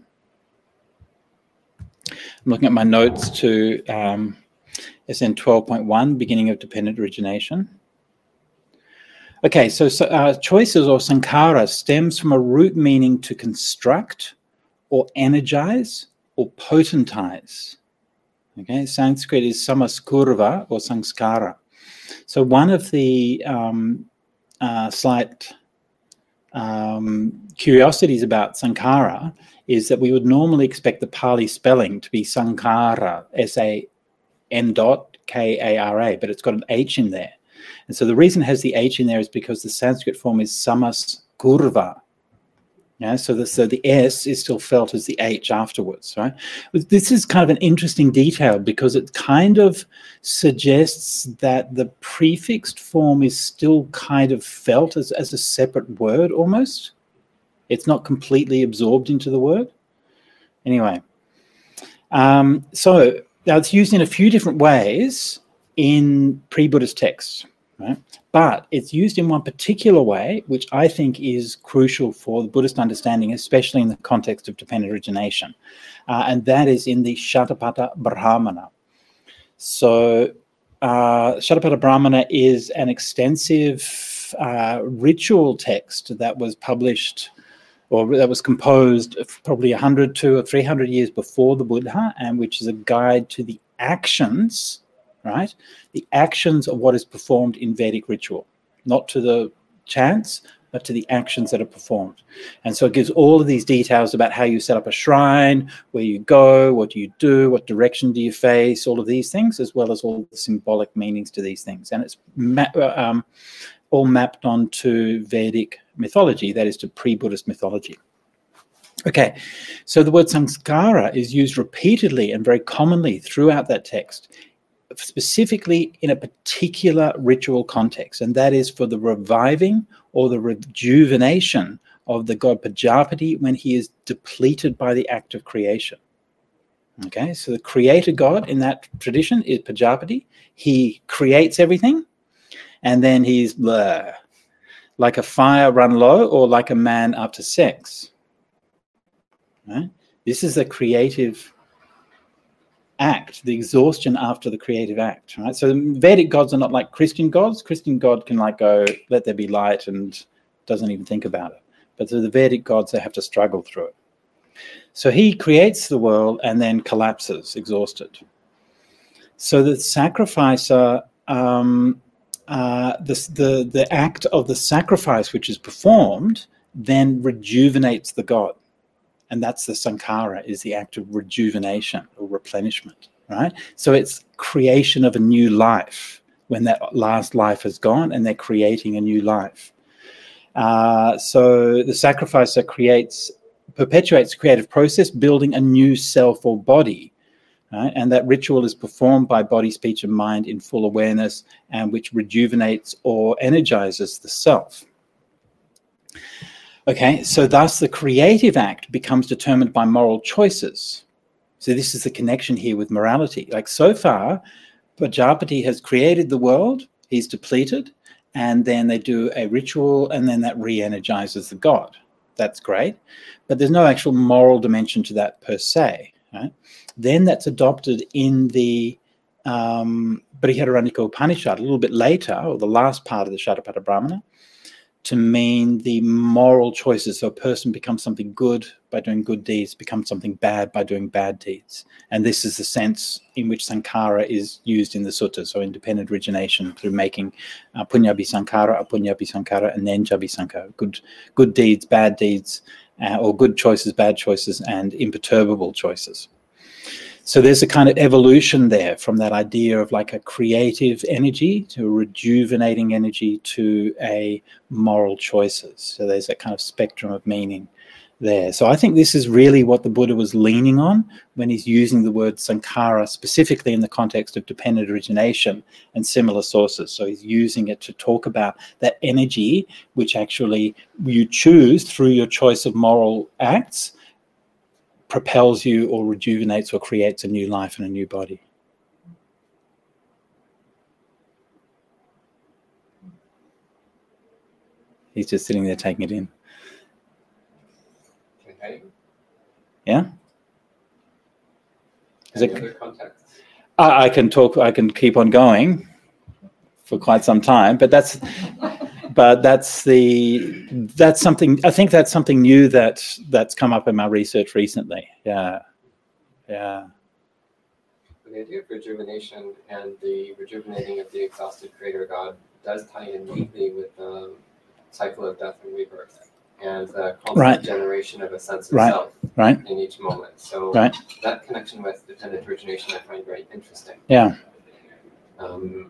I'm looking at my notes to um, S N twelve point one, beginning of dependent origination. Okay, so, so uh, choices or sankhara stems from a root meaning to construct or energize or potentize. Okay, Sanskrit is samaskurva or sanskara. So one of the um, uh, slight um, curiosities about sankhara is that we would normally expect the Pali spelling to be sankara, S A N dot K A R A, but it's got an H in there. And so the reason it has the H in there is because the Sanskrit form is samaskurva. Yeah, so the, so the S is still felt as the H afterwards, right? This is kind of an interesting detail because it kind of suggests that the prefixed form is still kind of felt as, as a separate word almost. It's not completely absorbed into the word. Anyway, um, so now it's used in a few different ways in pre-Buddhist texts, right? But it's used in one particular way, which I think is crucial for the Buddhist understanding, especially in the context of dependent origination. Uh, and that is in the Shatapatha Brahmana. So uh, Shatapatha Brahmana is an extensive uh, ritual text that was published or that was composed probably one hundred, two or three hundred years before the Buddha, and which is a guide to the actions, right? The actions of what is performed in Vedic ritual, not to the chants, but to the actions that are performed. And so it gives all of these details about how you set up a shrine, where you go, what do you do, what direction do you face, all of these things, as well as all the symbolic meanings to these things. And it's ma- um, all mapped onto Vedic mythology, that is to pre-Buddhist mythology. Okay, so the word sanskara is used repeatedly and very commonly throughout that text, specifically in a particular ritual context, and that is for the reviving or the rejuvenation of the god Prajapati when he is depleted by the act of creation. Okay, so the creator god in that tradition is Prajapati. He creates everything, and then he's blah, like a fire run low or like a man after sex. Right? This is a creative act, the exhaustion after the creative act, right? So Vedic gods are not like Christian gods. Christian god can like go, let there be light, and doesn't even think about it. But so the Vedic gods, they have to struggle through it. So he creates the world and then collapses, exhausted. So the sacrificer, um, uh, the, the, the act of the sacrifice which is performed then rejuvenates the god. And that's the sankhara, is the act of rejuvenation or replenishment, right? So it's creation of a new life when that last life has gone, and they're creating a new life. Uh, so the sacrificer creates, perpetuates the creative process, building a new self or body, right? And that ritual is performed by body, speech, and mind in full awareness, and which rejuvenates or energizes the self. Okay, so thus the creative act becomes determined by moral choices. So this is the connection here with morality. Like so far, Prajapati has created the world, he's depleted, and then they do a ritual, and then that re-energizes the god. That's great, but there's no actual moral dimension to that per se. Right? Then that's adopted in the um, Brihadaranyaka Upanishad a little bit later, or the last part of the Shatapatha Brahmana. to mean the moral choices. So a person becomes something good by doing good deeds, becomes something bad by doing bad deeds. And this is the sense in which sankhara is used in the sutta. So independent origination through making uh, punyabhi sankhara, apunyabhi sankhara, and nenjabhi sankhara. Good, good deeds, bad deeds, uh, or good choices, bad choices, and imperturbable choices. So there's a kind of evolution there from that idea of like a creative energy to a rejuvenating energy to a moral choices. So there's a kind of spectrum of meaning there. So I think this is really what the Buddha was leaning on when he's using the word sankhara, specifically in the context of dependent origination and similar sources. So he's using it to talk about that energy which actually you choose through your choice of moral acts propels you or rejuvenates or creates a new life and a new body. He's just sitting there taking it in. Okay. Yeah? Is Any it, other context? I, I can talk, I can keep on going for quite some time, but that's but that's the that's something I think that's something new that that's come up in my research recently. Yeah. Yeah. The idea of rejuvenation and the rejuvenating of the exhausted creator God does tie in neatly with the cycle of death and rebirth and the constant Right. generation of a sense of Right. self Right. in each moment. So Right. that connection with dependent origination I find very interesting. Yeah. Um,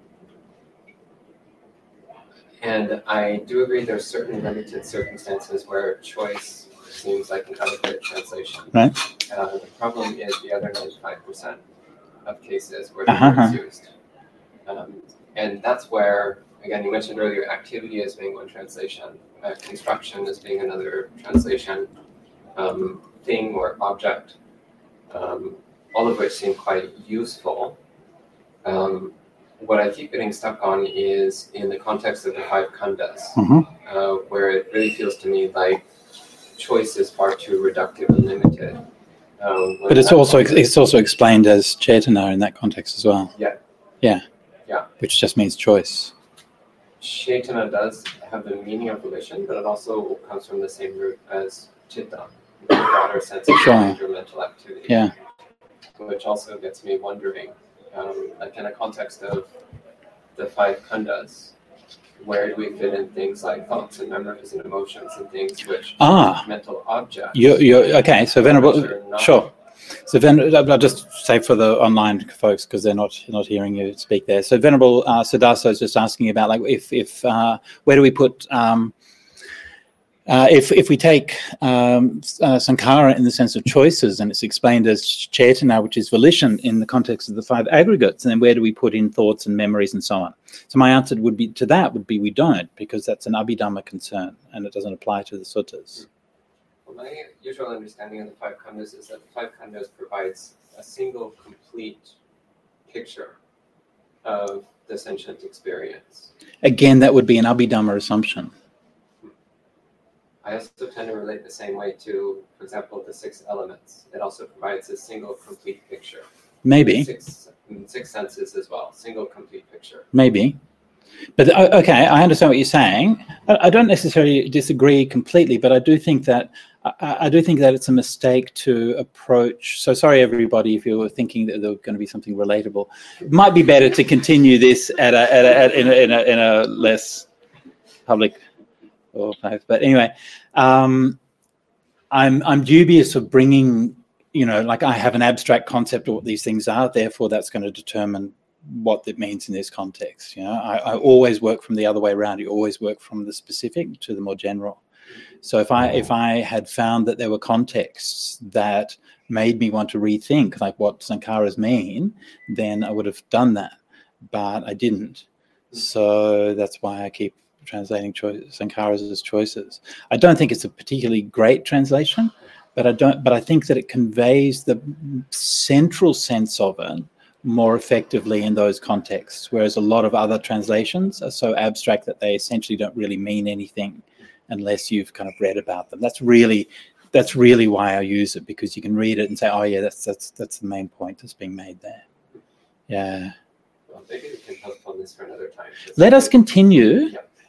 and I do agree there are certain limited circumstances where choice seems like an adequate translation. Right. Uh, the problem is the other ninety-five percent of cases where Uh-huh. the word is used. Um, and that's where, again, you mentioned earlier activity as being one translation, uh, construction as being another translation, um, thing or object, um, all of which seem quite useful. Um, what I keep getting stuck on is in the context of the five khandhas, Mm-hmm. uh, where it really feels to me like choice is far too reductive and limited. Um, when But it's that- also it's also explained as chetana in that context as well. Yeah. Yeah. Yeah. Which just means choice. Chaitana does have the meaning of volition, but it also comes from the same root as chitta, the broader sense of Sure. mind or mental activity. Yeah. Which also gets me wondering, um, like in a context of the five khandhas, where do we fit in things like thoughts and memories and emotions and things which Ah. mental objects? You you okay? So venerable. which are not- Sure. So Ven- I'll just say for the online folks because they're not not hearing you speak there. So Venerable uh, Siddhartha is just asking about like if if uh, where do we put um, uh, if if we take um, uh, sankhara in the sense of choices and it's explained as chetana, which is volition in the context of the five aggregates, and then where do we put in thoughts and memories and so on? So my answer would be to that would be we don't, because that's an abhidhamma concern and it doesn't apply to the suttas. Well, my usual understanding of the five khandhas is that the five khandhas provides a single complete picture of the sentient experience. Again, that would be an abhidhamma assumption. I also tend to relate the same way to, for example, the six elements. It also provides a single complete picture. Maybe. Six, six senses as well, single complete picture. Maybe. But o- okay, I understand what you're saying. I, I don't necessarily disagree completely, but I do think that I, I do think that it's a mistake to approach. So sorry, everybody, if you were thinking that there was going to be something relatable. It might be better to continue this at a, at a, at, in, a, in, a, in a less public or place. But anyway, um, I'm I'm dubious of bringing. You know, like I have an abstract concept of what these things are. Therefore, that's going to determine what it means in this context. You know, I, I always work from the other way around. You always work from the specific to the more general. So if I if I had found that there were contexts that made me want to rethink like what sankharas mean, then I would have done that, but I didn't. So that's why I keep translating choice, sankharas as choices. I don't think it's a particularly great translation, but I don't. But I think that it conveys the central sense of it more effectively in those contexts, whereas a lot of other translations are so abstract that they essentially don't really mean anything unless you've kind of read about them. That's really that's really why I use it, because you can read it and say, oh yeah, that's that's that's the main point that's being made there. Yeah. Well, maybe we can postpone this for another time. Let us continue. Yeah.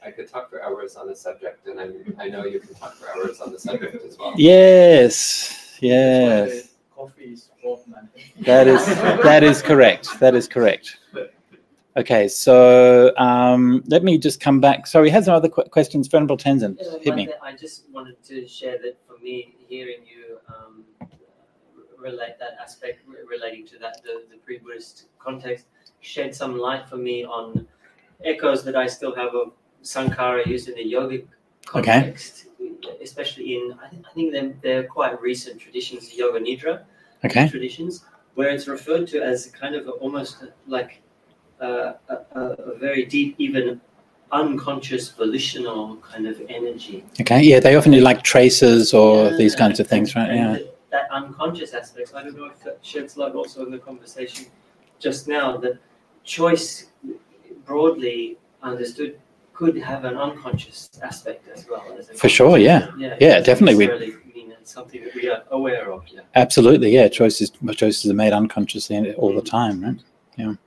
I could talk for hours on the subject, and I'm, I know you can talk for hours on the subject as well. Yes, yes. Coffee is fourth man. That is that is correct. That is correct. Okay, so um, let me just come back. Sorry, has some other qu- questions? Venerable Tenzin, Yeah, hit me. Mate, I just wanted to share that for me, hearing you um, relate that aspect re- relating to that, the, the pre-Buddhist context, shed some light for me on echoes that I still have of Sankara used in the yogic context, especially in, I, th- I think they're, they're quite recent traditions, the Yoga Nidra Okay. traditions, where it's referred to as kind of a, almost like uh, a, a, a very deep, even unconscious volitional kind of energy. Okay, yeah, they often do like traces or Yeah, these kinds of things, and- right? and Yeah. That, that unconscious aspect, I don't know if that sheds light also in the conversation just now, that choice broadly understood could have an unconscious aspect as well. As a For sure, yeah. Yeah, Yeah, it doesn't definitely we- necessarily mean it's something that we are aware of. Yeah. Absolutely, yeah. Choices choices are made unconsciously all the time, right? Yeah.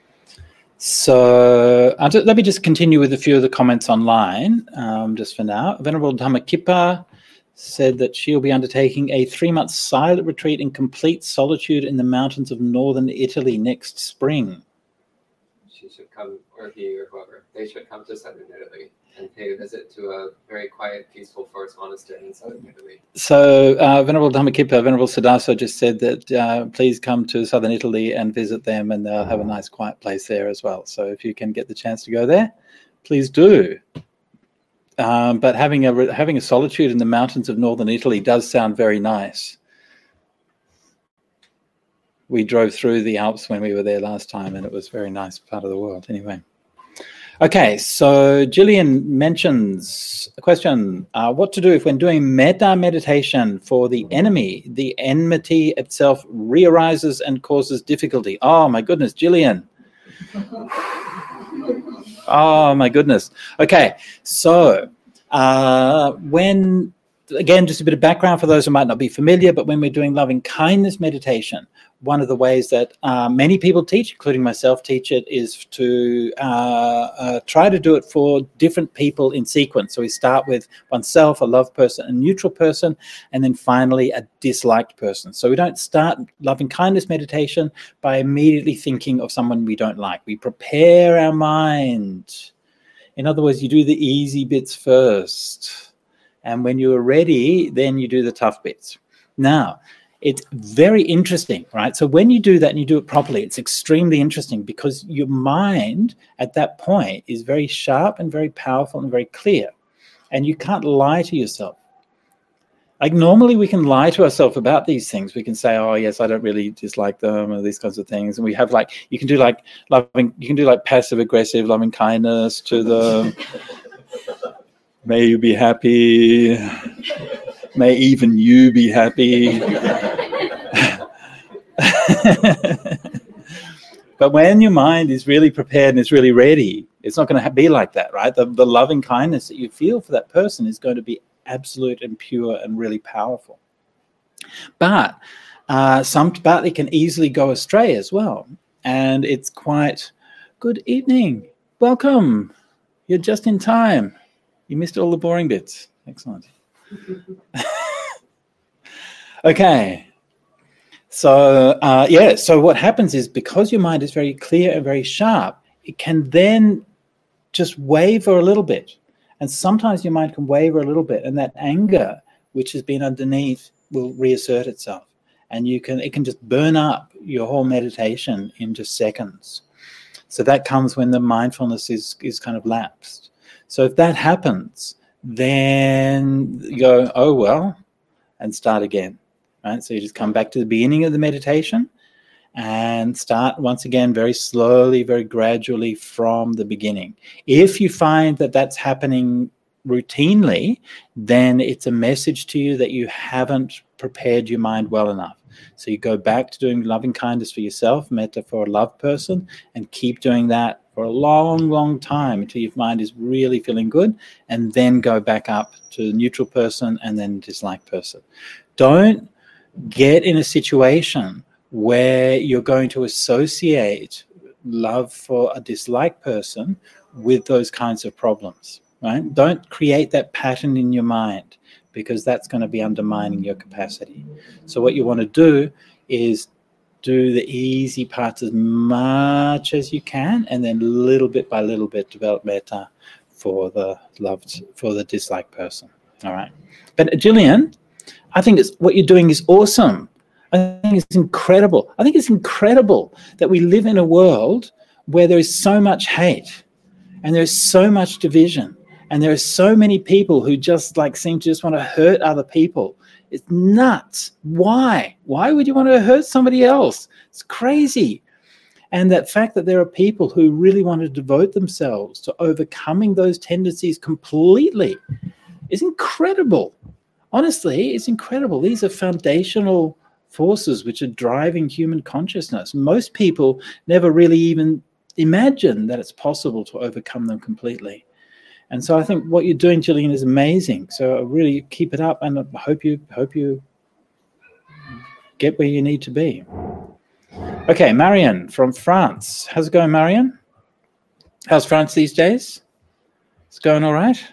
So I'll just, let me just continue with a few of the comments online, um, just for now. Venerable Dhammakippa said that she'll be undertaking a three-month silent retreat in complete solitude in the mountains of northern Italy next spring. She should come, or he, or whoever, they should come to southern Italy and pay a visit to a very quiet, peaceful forest monastery in southern Italy. So uh, Venerable Dhammakippa, Venerable Siddhartha just said that uh, please come to southern Italy and visit them, and they'll have a nice quiet place there as well. So if you can get the chance to go there, please do. Um, but having a having a solitude in the mountains of northern Italy does sound very nice. We drove through the Alps when we were there last time, and it was a very nice part of the world. Anyway. Okay, so Gillian mentions a question, uh, what to do if when doing metta meditation for the enemy, the enmity itself re-arises and causes difficulty. Oh my goodness, Gillian. Oh my goodness. Okay, so uh, when, again, just a bit of background for those who might not be familiar, but when we're doing loving kindness meditation, one of the ways that uh, many people teach, including myself, teach it is to uh, uh, try to do it for different people in sequence. So we start with oneself, a loved person, a neutral person, and then finally a disliked person. So we don't start loving kindness meditation by immediately thinking of someone we don't like. We prepare our mind. In other words, you do the easy bits first. And when you're ready, then you do the tough bits. Now, it's very interesting, right? So when you do that and you do it properly, it's extremely interesting because your mind at that point is very sharp and very powerful and very clear. And you can't lie to yourself. Like normally we can lie to ourselves about these things. We can say, oh, yes, I don't really dislike them or these kinds of things. And we have like, you can do like loving, you can do like passive aggressive loving kindness to them. May you be happy. May even you be happy. But when your mind is really prepared and is really ready, it's not going to be like that, right? The, the loving kindness that you feel for that person is going to be absolute and pure and really powerful. But uh, some, but it can easily go astray as well. And it's quite, good evening, welcome. You're just in time. You missed all the boring bits. Excellent. Okay. So, uh, yeah, so what happens is because your mind is very clear and very sharp, it can then just waver a little bit. And sometimes your mind can waver a little bit, and that anger, which has been underneath, will reassert itself. And you can it can just burn up your whole meditation in just seconds. So that comes when the mindfulness is, is kind of lapsed. So if that happens, then you go, oh, well, and start again. Right? So you just come back to the beginning of the meditation and start once again very slowly, very gradually from the beginning. If you find that that's happening routinely, then it's a message to you that you haven't prepared your mind well enough. So you go back to doing loving kindness for yourself, metta for a loved person, and keep doing that for a long, long time until your mind is really feeling good, and then go back up to the neutral person and then disliked person. Don't get in a situation where you're going to associate love for a disliked person with those kinds of problems. right? Don't create that pattern in your mind, because that's going to be undermining your capacity. So what you want to do is do the easy parts as much as you can, and then little bit by little bit develop metta for the loved, for the disliked person. All right. But Gillian, I think it's, what you're doing is awesome. I think it's incredible. I think it's incredible that we live in a world where there is so much hate and there is so much division. And there are so many people who just like seem to just want to hurt other people. It's nuts. Why? Why would you want to hurt somebody else? It's crazy. And that fact that there are people who really want to devote themselves to overcoming those tendencies completely is incredible. Honestly, it's incredible. These are foundational forces which are driving human consciousness. Most people never really even imagine that it's possible to overcome them completely. And so I think what you're doing, Gillian, is amazing. So I really keep it up, and I hope you hope you get where you need to be. Okay, Marion from France. How's it going, Marion? How's France these days? It's going all right?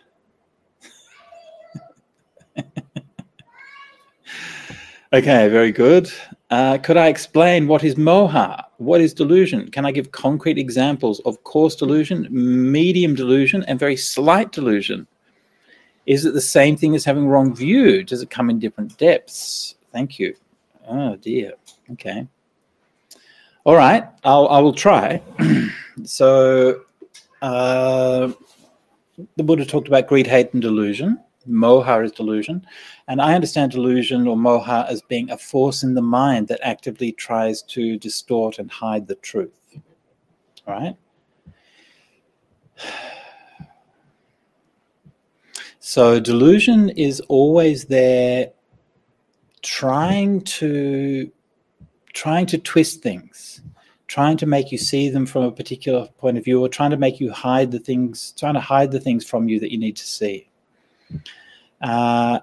Okay, very good. Uh, could I explain what is moha? What is delusion? Can I give concrete examples of coarse delusion, medium delusion, and very slight delusion? Is it the same thing as having wrong view? Does it come in different depths? Thank you. Oh, dear. Okay. All right. I'll, I will try. So uh, the Buddha talked about greed, hate, and delusion. Moha is delusion. And I understand delusion or moha as being a force in the mind that actively tries to distort and hide the truth. All right? So delusion is always there trying to trying to twist things, trying to make you see them from a particular point of view, or trying to make you hide the things, trying to hide the things from you that you need to see. Uh,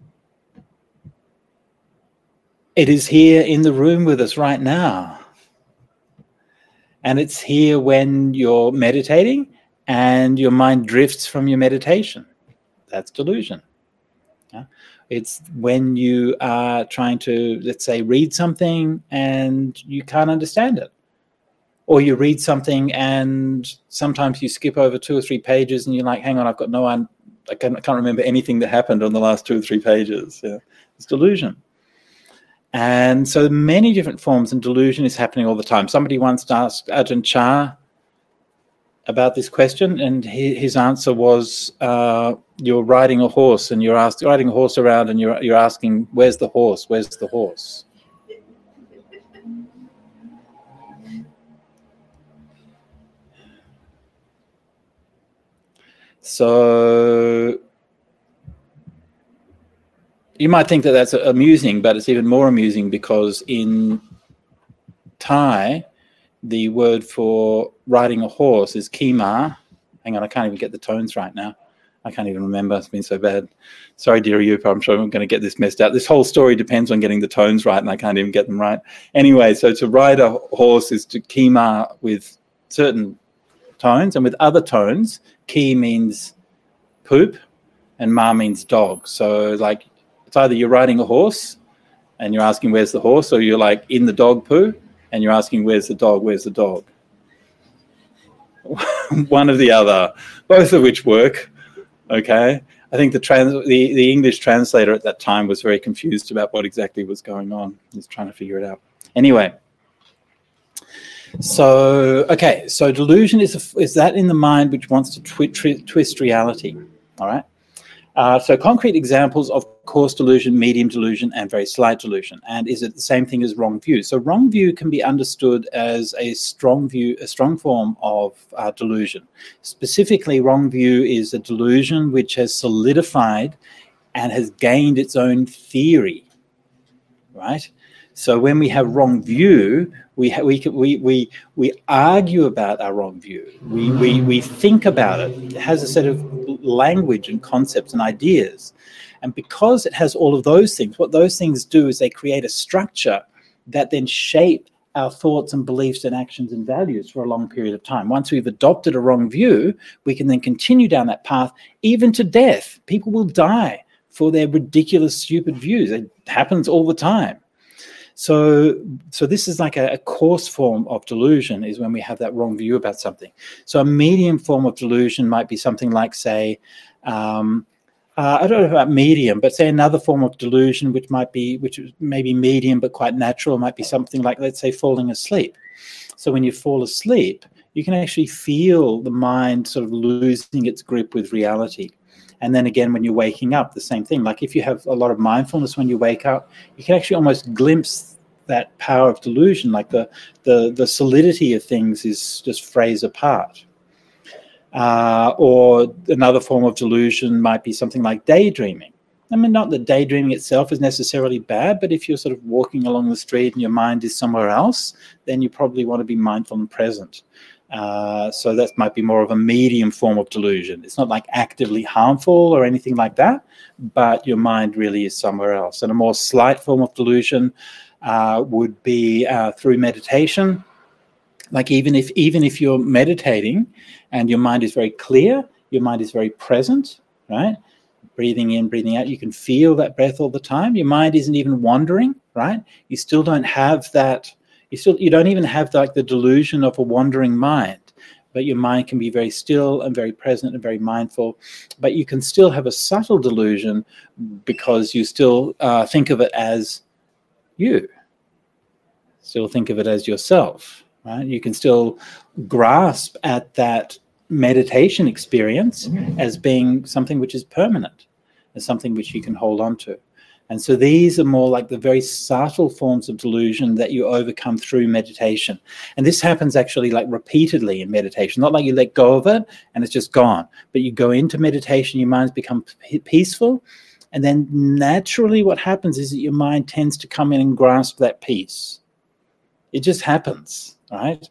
it is here in the room with us right now. And it's here when you're meditating and your mind drifts from your meditation. That's delusion. Yeah? It's when you are trying to, let's say, read something and you can't understand it. Or you read something and sometimes you skip over two or three pages and you're like, hang on, I've got no un- I can't, I can't remember anything that happened on the last two or three pages. Yeah. It's delusion. And so many different forms, and delusion is happening all the time. Somebody once asked Ajahn Chah about this question, and he, his answer was, uh, you're riding a horse and you're asked, riding a horse around and you're, you're asking, where's the horse? Where's the horse? So you might think that that's amusing, but it's even more amusing because in Thai, the word for riding a horse is kima. Hang on, I can't even get the tones right now. I can't even remember. It's been so bad. Sorry, dear Yupa, I'm sure I'm going to get this messed up. This whole story depends on getting the tones right, and I can't even get them right. Anyway, so to ride a horse is to kima with certain tones, and with other tones, ki means poop and ma means dog. So like it's either you're riding a horse and you're asking where's the horse, or you're like in the dog poo and you're asking where's the dog, where's the dog. One or the other, both of which work. Okay. I think the, trans- the the English translator at that time was very confused about what exactly was going on. He was trying to figure it out. Anyway. So, okay, so delusion is a, is that in the mind which wants to twi- twi- twist reality, all right? Uh, so concrete examples of coarse delusion, medium delusion, and very slight delusion. And is it the same thing as wrong view? So wrong view can be understood as a strong view, a strong form of uh, delusion. Specifically, wrong view is a delusion which has solidified and has gained its own theory, right? So when we have wrong view, we ha- we we we we argue about our wrong view. We we we think about it. It has a set of language and concepts and ideas, and because it has all of those things, what those things do is they create a structure that then shape our thoughts and beliefs and actions and values for a long period of time. Once we've adopted a wrong view, we can then continue down that path, even to death. People will die for their ridiculous, stupid views. It happens all the time. So, so this is like a, a coarse form of delusion, is when we have that wrong view about something. So a medium form of delusion might be something like, say, um, uh, I don't know about medium, but say another form of delusion, which might be, which is maybe medium but quite natural, might be something like, let's say, falling asleep. So when you fall asleep, you can actually feel the mind sort of losing its grip with reality. And then again, when you're waking up, the same thing. Like if you have a lot of mindfulness when you wake up, you can actually almost glimpse that power of delusion, like the the, the solidity of things is just frays apart. Uh, or another form of delusion might be something like daydreaming. I mean, not that daydreaming itself is necessarily bad, but if you're sort of walking along the street and your mind is somewhere else, then you probably want to be mindful and present. Uh, so that might be more of a medium form of delusion. It's not like actively harmful or anything like that, but your mind really is somewhere else. And a more slight form of delusion uh, would be uh, through meditation. Like even if even if you're meditating and your mind is very clear, your mind is very present, right? Breathing in, breathing out, you can feel that breath all the time. Your mind isn't even wandering, right? You still don't have that. You still you don't even have like the delusion of a wandering mind, but your mind can be very still and very present and very mindful. But you can still have a subtle delusion because you still uh, think of it as you. Still think of it as yourself. Right? You can still grasp at that meditation experience as being something which is permanent, as something which you can hold on to. And so these are more like the very subtle forms of delusion that you overcome through meditation. And this happens actually like repeatedly in meditation, not like you let go of it and it's just gone, but you go into meditation, your mind's become p- peaceful. And then naturally what happens is that your mind tends to come in and grasp that peace. It just happens. Right?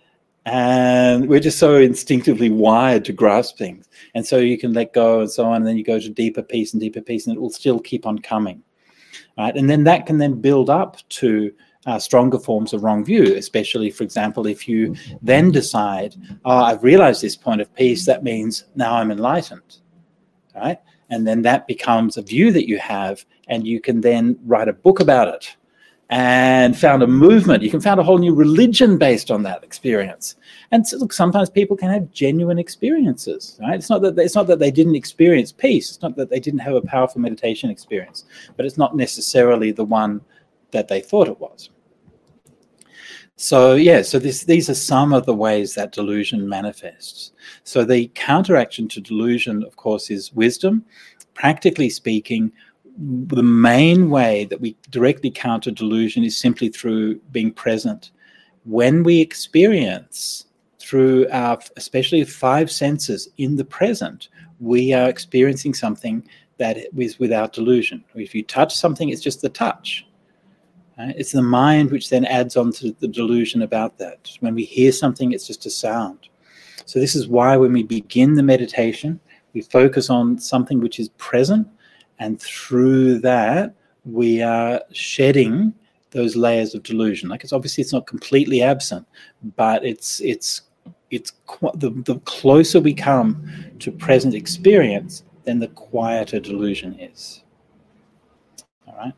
And we're just so instinctively wired to grasp things. And so you can let go and so on, and then you go to deeper peace and deeper peace, and it will still keep on coming. Right? And then that can then build up to uh, stronger forms of wrong view, especially, for example, if you then decide, oh, I've realized this point of peace, that means now I'm enlightened. Right? And then that becomes a view that you have, and you can then write a book about it. And found a movement. You can found a whole new religion based on that experience. And so, look, sometimes people can have genuine experiences, right? It's not that they, it's not that they didn't experience peace. It's not that they didn't have a powerful meditation experience, but it's not necessarily the one that they thought it was. So yeah, so this, these are some of the ways that delusion manifests. So the counteraction to delusion, of course, is wisdom. Practically speaking, the main way that we directly counter delusion is simply through being present. When we experience through our, especially five senses in the present, we are experiencing something that is without delusion. If you touch something, it's just the touch. Right? It's the mind which then adds on to the delusion about that. When we hear something, it's just a sound. So this is why when we begin the meditation, we focus on something which is present, and through that, we are shedding those layers of delusion. Like it's obviously it's not completely absent, but it's it's it's the, the closer we come to present experience, then the quieter delusion is. All right.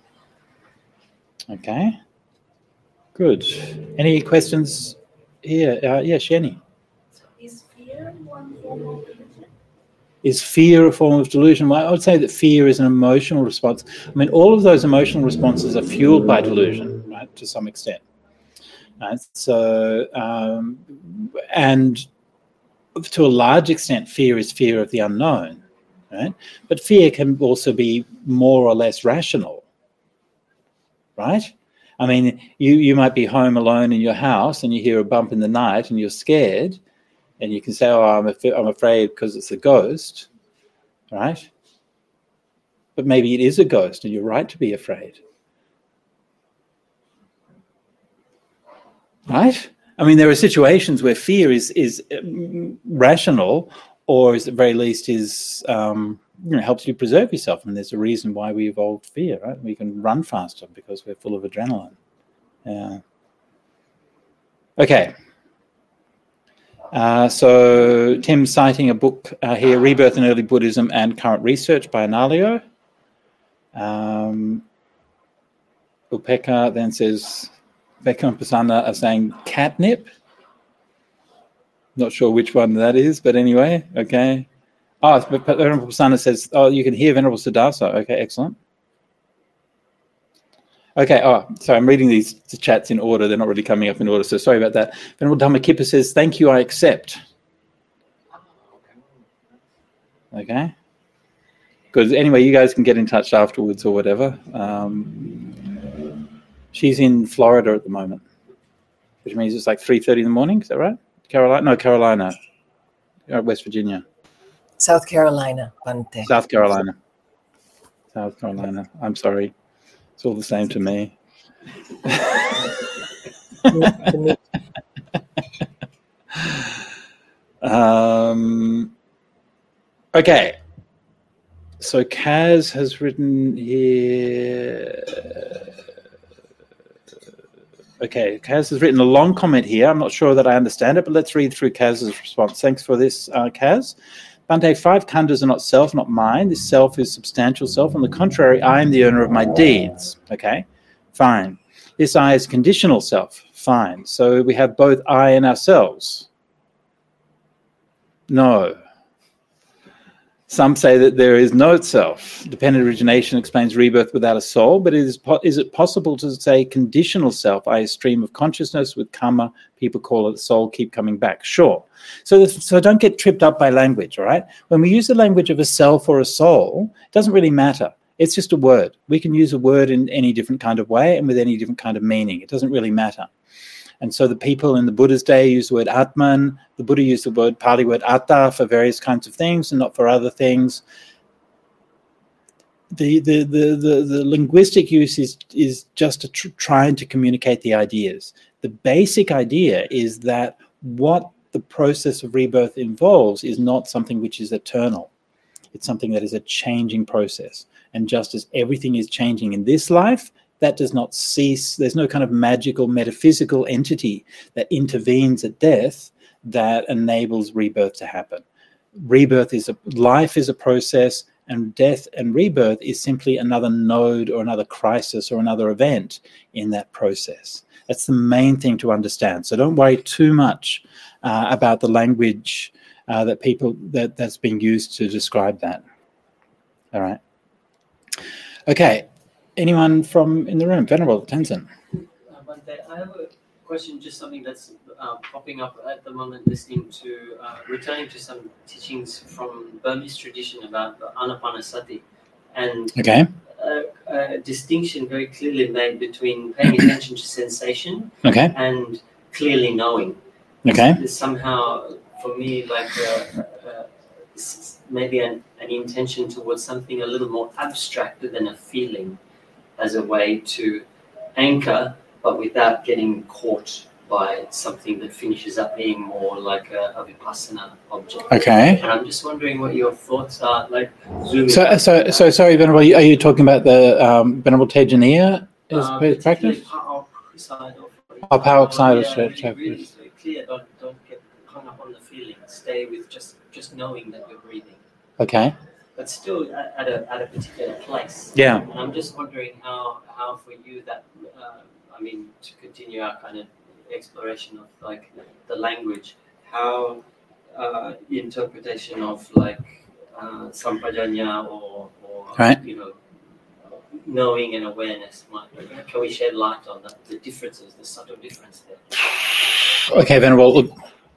Okay. Good. Any questions here? Uh, yeah, Shani. So is fear one form of delusion? Is fear a form of delusion? Well, I would say that fear is an emotional response. I mean, all of those emotional responses are fueled by delusion, right, to some extent. Right? So, um, and to a large extent, fear is fear of the unknown, right? But fear can also be more or less rational, right? I mean, you, you might be home alone in your house and you hear a bump in the night and you're scared. And you can say, oh, I'm, af- I'm afraid because it's a ghost, right? But maybe it is a ghost and you're right to be afraid. Right? I mean, there are situations where fear is, is rational, or at the very least is, um, you know, helps you preserve yourself. And there's a reason why we evolved fear, right? We can run faster because we're full of adrenaline. Yeah. Okay. Uh, so Tim's citing a book uh, here, Rebirth in Early Buddhism and Current Research by Analayo. Um, Upeka then says, Becca and Prasanna are saying catnip. Not sure which one that is, but anyway, okay. Oh, but Venerable Prasanna says, oh, you can hear Venerable Siddhasa. Okay, excellent. Okay, oh, so I'm reading these chats in order. They're not really coming up in order, so sorry about that. Venerable Dhammakippa says, thank you, I accept. Okay. Good. Anyway, you guys can get in touch afterwards or whatever. Um, she's in Florida at the moment, which means it's like three thirty in the morning. Is that right? Carolina? No, Carolina. West Virginia. South Carolina, Bante. South Carolina. South Carolina. I'm sorry. It's all the same to me. um, okay. So Kaz has written here. Okay, Kaz has written a long comment here. I'm not sure that I understand it, but let's read through Kaz's response. Thanks for this, uh, Kaz. Bante, five khandhas are not self, not mine. This self is substantial self. On the contrary, I am the owner of my deeds. Okay, fine. This I is conditional self. Fine. So we have both I and ourselves. No. Some say that there is no self. Dependent origination explains rebirth without a soul, but it is, po- is it possible to say conditional self, I, a stream of consciousness with karma, people call it soul, keep coming back? Sure. So, so don't get tripped up by language, all right? When we use the language of a self or a soul, it doesn't really matter. It's just a word. We can use a word in any different kind of way and with any different kind of meaning. It doesn't really matter. And so the people in the Buddha's day used the word Atman. The Buddha used the word Pali word Atta for various kinds of things and not for other things. The the the the, the linguistic use is is just a tr- trying to communicate the ideas. The basic idea is that what the process of rebirth involves is not something which is eternal. It's something that is a changing process. And just as everything is changing in this life, that does not cease. There's no kind of magical metaphysical entity that intervenes at death that enables rebirth to happen. Rebirth is a life is a process, and death and rebirth is simply another node or another crisis or another event in that process. That's the main thing to understand. So don't worry too much uh, about the language uh, that people that that's being used to describe that. All right. Okay. Anyone from in the room? Venerable Tenzin. Uh, Bante, I have a question, just something that's uh, popping up at the moment, listening to, uh, returning to some teachings from Burmese tradition about Anapanasati, and Okay. a, a distinction very clearly made between paying attention to sensation Okay. and clearly knowing. Okay. There's somehow, for me, like a, a, maybe an, an intention towards something a little more abstract than a feeling, as a way to anchor, but without getting caught by something that finishes up being more like a, a vipassana object. Okay. And I'm just wondering what your thoughts are, like zooming. So, so, so sorry, Venerable. Are you talking about the um, Venerable Tejaniya as uh, his practice? Power side of Oh, power side of yeah, church. really, really very clear. Don't don't get hung up on the feeling. Stay with just just knowing that you're breathing. Okay. But still at, at a at a particular place. Yeah. And I'm just wondering how how for you that uh, I mean to continue our kind of exploration of like the language, how uh, interpretation of like uh, sampajanya or or Right. you know knowing and awareness might, can we shed light on the, the differences, the subtle difference there? Okay, Venerable. Look,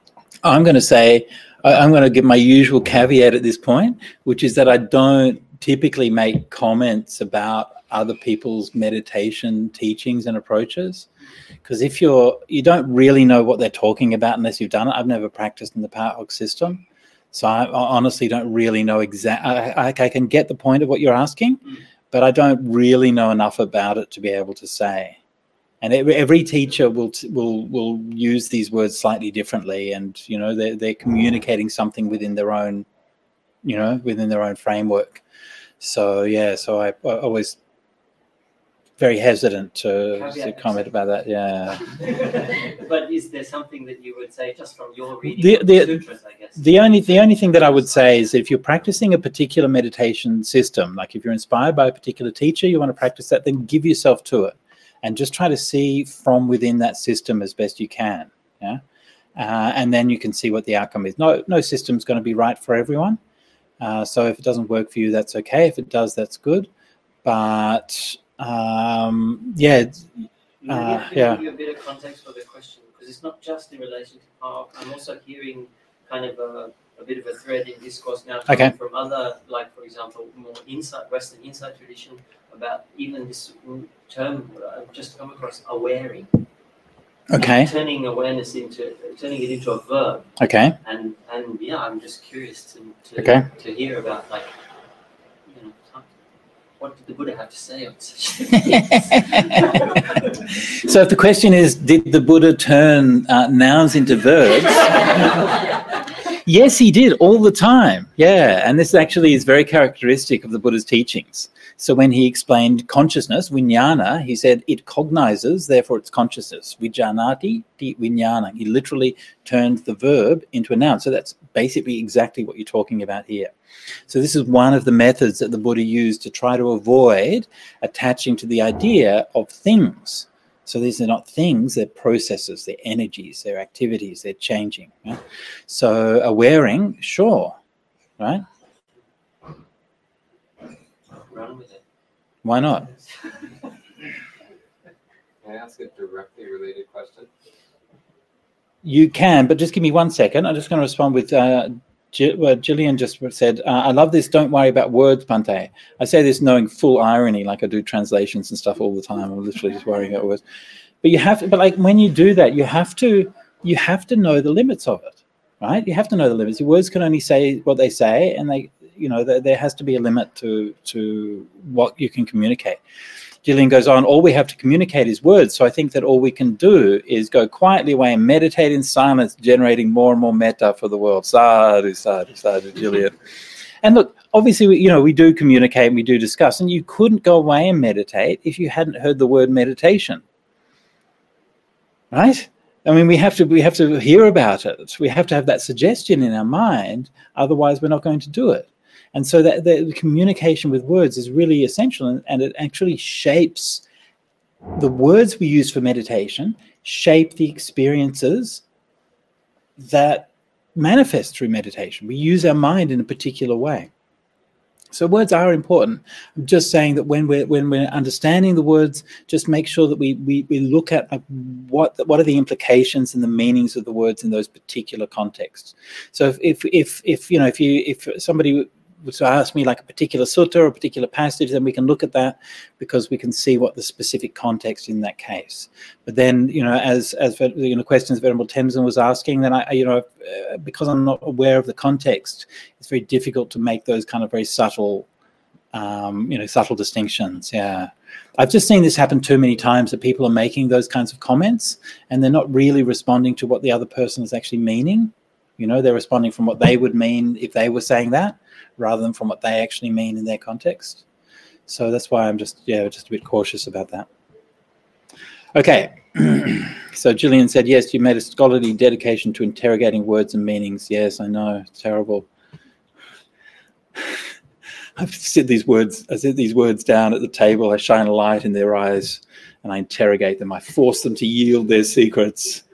I'm going to say, I'm going to give my usual caveat at this point, which is that I don't typically make comments about other people's meditation teachings and approaches. Because if you're, you don't really know what they're talking about unless you've done it. I've never practiced in the Power Hook system. So I, I honestly don't really know exactly. I, I, I can get the point of what you're asking, mm. but I don't really know enough about it to be able to say. And every, every teacher will will will use these words slightly differently, and you know they're they're communicating something within their own, you know, within their own framework. So yeah, so I, I always very hesitant to, Caveat to comment about that. Yeah. But is there something that you would say just from your reading The- of the- the sutras, I guess? The only the only thing that I would say is if you're practicing a particular meditation system, like if you're inspired by a particular teacher, you want to practice that, then give yourself to it, and just try to see from within that system as best you can. Yeah, uh, and then you can see what the outcome is. No, no system's going to be right for everyone. Uh, so if it doesn't work for you, that's okay. If it does, that's good. But um, yeah, Maybe Uh, I can yeah. give you a bit of context for the question, because it's not just in relation to how I'm also hearing kind of a, a bit of a thread in discourse now coming Okay. from other, like for example, more insight, Western insight tradition about even this term I've just come across, awaring, okay, turning awareness into turning it into a verb, okay, and and yeah, I'm just curious to to, Okay. to hear about like you know how- what did the Buddha have to say on such So if the question is, did the Buddha turn uh, nouns into verbs? Yes, he did all the time. Yeah, and this actually is very characteristic of the Buddha's teachings. So when he explained consciousness, vijnana, he said it cognizes, therefore it's consciousness. Vijjanati ti vijnana. He literally turned the verb into a noun. So that's basically exactly what you're talking about here. So this is one of the methods that the Buddha used to try to avoid attaching to the idea of things. So these are not things, they're processes, they're energies, they're activities, they're changing. Right? So awaring, sure, right? run with it? Why not? Can I ask a directly related question? You can, but just give me one second. I'm just going to respond with uh, G- well, Gillian just said, uh, I love this, don't worry about words, Pante. I say this knowing full irony, like I do translations and stuff all the time. I'm literally just worrying about words. But you have to, but like when you do that, you have to, you have to know the limits of it, right? You have to know the limits. Your words can only say what they say, and they, you know, there, there has to be a limit to to what you can communicate. Gillian goes on, all we have to communicate is words. So I think that all we can do is go quietly away and meditate in silence, generating more and more metta for the world. Sadhu, sadhu, sadhu, Gillian. And look, obviously, we, you know, we do communicate and we do discuss, and you couldn't go away and meditate if you hadn't heard the word meditation. Right? I mean, we have to we have to hear about it. We have to have that suggestion in our mind. Otherwise, we're not going to do it. And so that the communication with words is really essential, and, and it actually shapes the words we use for meditation, shape the experiences that manifest through meditation. We use our mind in a particular way. So words are important. I'm just saying that when we're when we're understanding the words, just make sure that we we, we look at uh, what what are the implications and the meanings of the words in those particular contexts. So if if if, if you know if you if somebody was to ask me like a particular sutta or a particular passage, then we can look at that because we can see what the specific context in that case. But then, you know, as as you know, questions Venerable Tenzin was asking, then I, you know, uh, because I'm not aware of the context, it's very difficult to make those kind of very subtle, um, you know, subtle distinctions. Yeah, I've just seen this happen too many times that people are making those kinds of comments and they're not really responding to what the other person is actually meaning. You know, they're responding from what they would mean if they were saying that, rather than from what they actually mean in their context. So that's why I'm just, yeah, just a bit cautious about that. Okay. So Gillian said, yes, you made a scholarly dedication to interrogating words and meanings. Yes, I know. It's terrible. I've said these words, I sit these words down at the table. I shine a light in their eyes and I interrogate them. I force them to yield their secrets.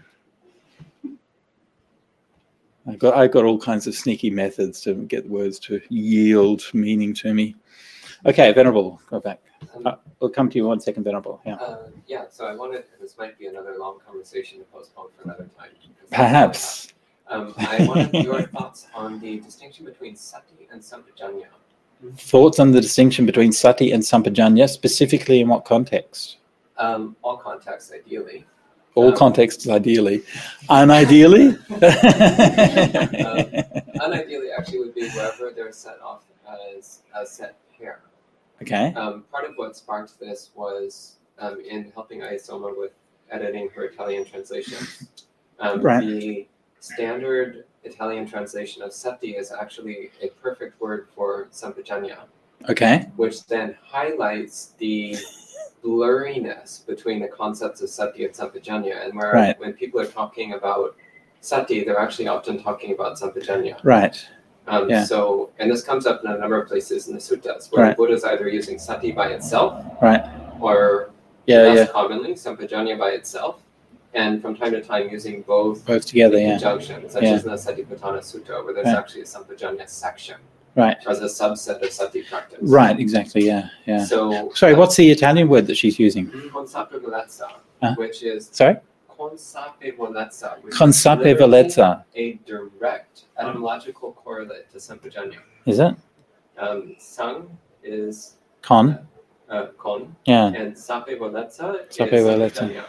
I got I got all kinds of sneaky methods to get words to yield meaning to me. Okay, Venerable, go back. Um, Uh, we'll come to you one second, Venerable. Yeah. Uh, yeah, so I wanted, this might be another long conversation to postpone for another time. because Perhaps. Um, I wanted your thoughts on the distinction between sati and sampajanya. Thoughts on the distinction between sati and sampajanya, specifically in what context? Um, all contexts, ideally. All Um, contexts, ideally. Unideally? um, unideally, actually, would be wherever they're set off as a set pair. Okay. Um, part of what sparked this was um, in helping Ayasoma with editing her Italian translation. Um, Right. The standard Italian translation of sati is actually a perfect word for sampajanya, Okay. which then highlights the blurriness between the concepts of sati and sampajanya, and where Right. when people are talking about sati, they're actually often talking about sampajanya. Right. Um, Yeah. So, and this comes up in a number of places in the suttas, where Right. the Buddha is either using sati by itself, Right. or Yeah. less Yeah. commonly sampajanya by itself, and from time to time using both Both together. in Yeah. conjunction, such Yeah. as in the Satipatthana Sutta, where there's Right. actually a sampajanya section, Right. as a subset of sati practice. Right. Exactly. Yeah. Yeah. So, Sorry. What's the Italian word that she's using? consapevolezza, Huh? which is Sorry. consapevolezza, which Consapevolezza. is a direct etymological correlate to sampajanya. Is it? Um, sang is Con. uh, con, Yeah. and sapevolezza is Sapevolezza. sampajanya.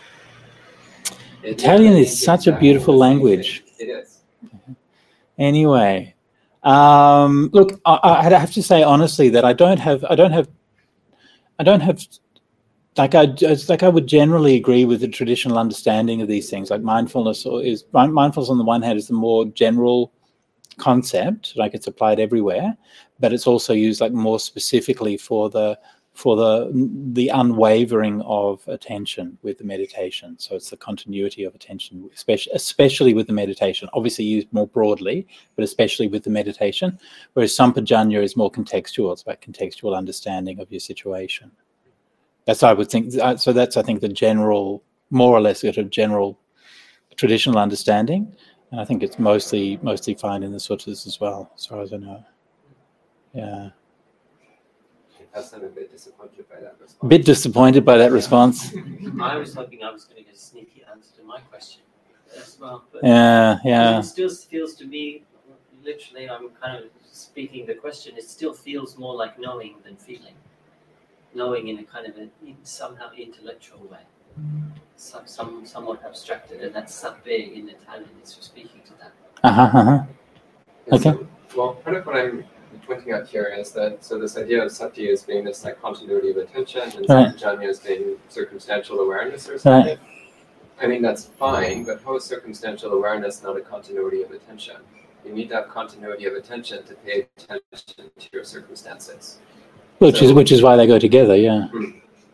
It Italian literally is such a exactly beautiful the same language. thing. It is. Anyway, um, look, I, I have to say honestly that I don't have, I don't have, I don't have, like I, it's like I would generally agree with the traditional understanding of these things. Like mindfulness or is mindfulness on the one hand is the more general concept, like it's applied everywhere, but it's also used like more specifically for the for the the unwavering of attention with the meditation. So it's the continuity of attention, especially especially with the meditation. Obviously used more broadly, but especially with the meditation. Whereas sampajanya is more contextual. It's about contextual understanding of your situation. That's I would think. So that's I think the general, more or less, sort of general traditional understanding, and I think it's mostly mostly found in the suttas as well, as far as I know. Yeah. I'm a bit disappointed by that response. Bit disappointed by that response. I was hoping I was going to get a sneaky answer to my question as well. But Yeah, yeah. it still feels to me, literally, I'm kind of speaking the question, it still feels more like knowing than feeling. Knowing in a kind of a somehow intellectual way. Some, some somewhat abstracted, and that's sape in Italian is speaking to that. Uh-huh, uh-huh. And Okay. so, well, part of what I'm pointing out here is that, so this idea of sati as being this like continuity of attention, and Right. sampajanya as being circumstantial awareness or something. I mean, that's fine, but how is circumstantial awareness not a continuity of attention? You need to have continuity of attention to pay attention to your circumstances. Which is So- which is why they go together, yeah. Hmm.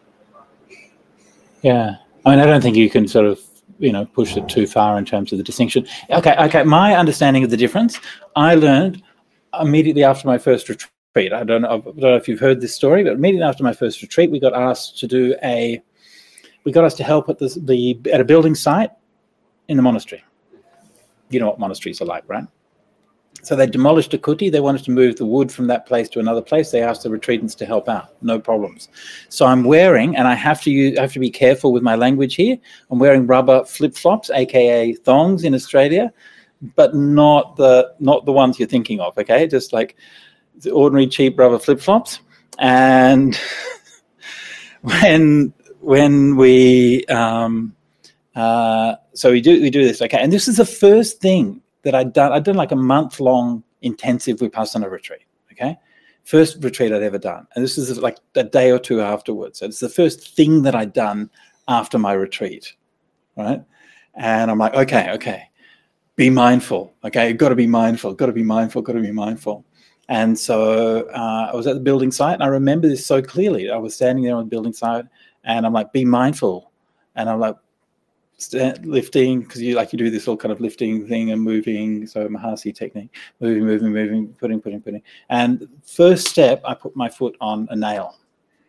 Yeah. I mean, I don't think you can sort of, you know, push it too far in terms of the distinction. Okay, okay. My understanding of the difference, I learned immediately after my first retreat. I don't know, I don't know if you've heard this story, but immediately after my first retreat, we got asked to do a, we got us to help at the, the at a building site in the monastery. You know what monasteries are like, right? So they demolished a kuti. They wanted to move the wood from that place to another place. They asked the retreatants to help out. No problems. So I'm wearing, and I have to use, I have to be careful with my language here. I'm wearing rubber flip-flops, aka thongs in Australia, but not the not the ones you're thinking of. Okay, just like the ordinary cheap rubber flip-flops. And when when we um, uh, so we do we do this. Okay, and this is the first thing that I'd done. I'd done like a month-long intensive Vipassana retreat, okay? First retreat I'd ever done. And this is like a day or two afterwards. So it's the first thing that I'd done after my retreat, right? And I'm like, okay, okay, be mindful, okay? You've got to be mindful, got to be mindful, got to be mindful. And so uh, I was at the building site, and I remember this so clearly. I was standing there on the building site, and I'm like, be mindful. And I'm like, Stand, lifting, because you like you do this all kind of lifting thing and moving, so Mahasi technique, moving, moving, moving, putting, putting, putting. And first step, I put my foot on a nail.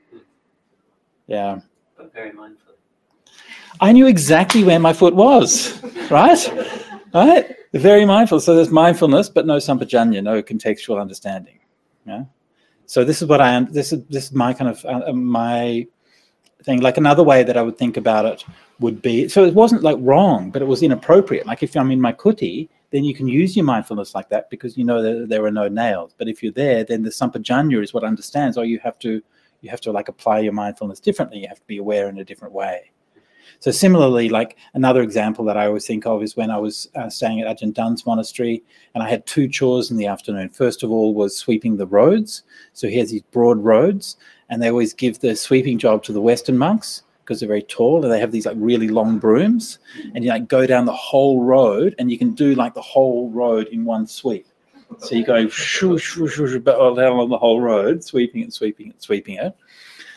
Yeah. But very mindful. I knew exactly where my foot was, right? Right? Very mindful. So there's mindfulness, but no sampajanya, no contextual understanding. Yeah. So this is what I am. This is this is my kind of uh, my thing. Like another way that I would think about it would be, so it wasn't like wrong, but it was inappropriate. Like if I'm in my kuti, then you can use your mindfulness like that because you know that there are no nails. But if you're there, then the sampajanya is what understands, or you have to you have to like apply your mindfulness differently. You have to be aware in a different way. So similarly, like another example that I always think of is when I was uh, staying at Ajahn Dun's monastery, and I had two chores in the afternoon. First of all was sweeping the roads. So he has these broad roads, and they always give the sweeping job to the Western monks because they're very tall, and they have these like really long brooms, and you like go down the whole road, and you can do like the whole road in one sweep. So you go shoo, shoo, shoo, shoo, all down along the whole road, sweeping it, sweeping it, sweeping it.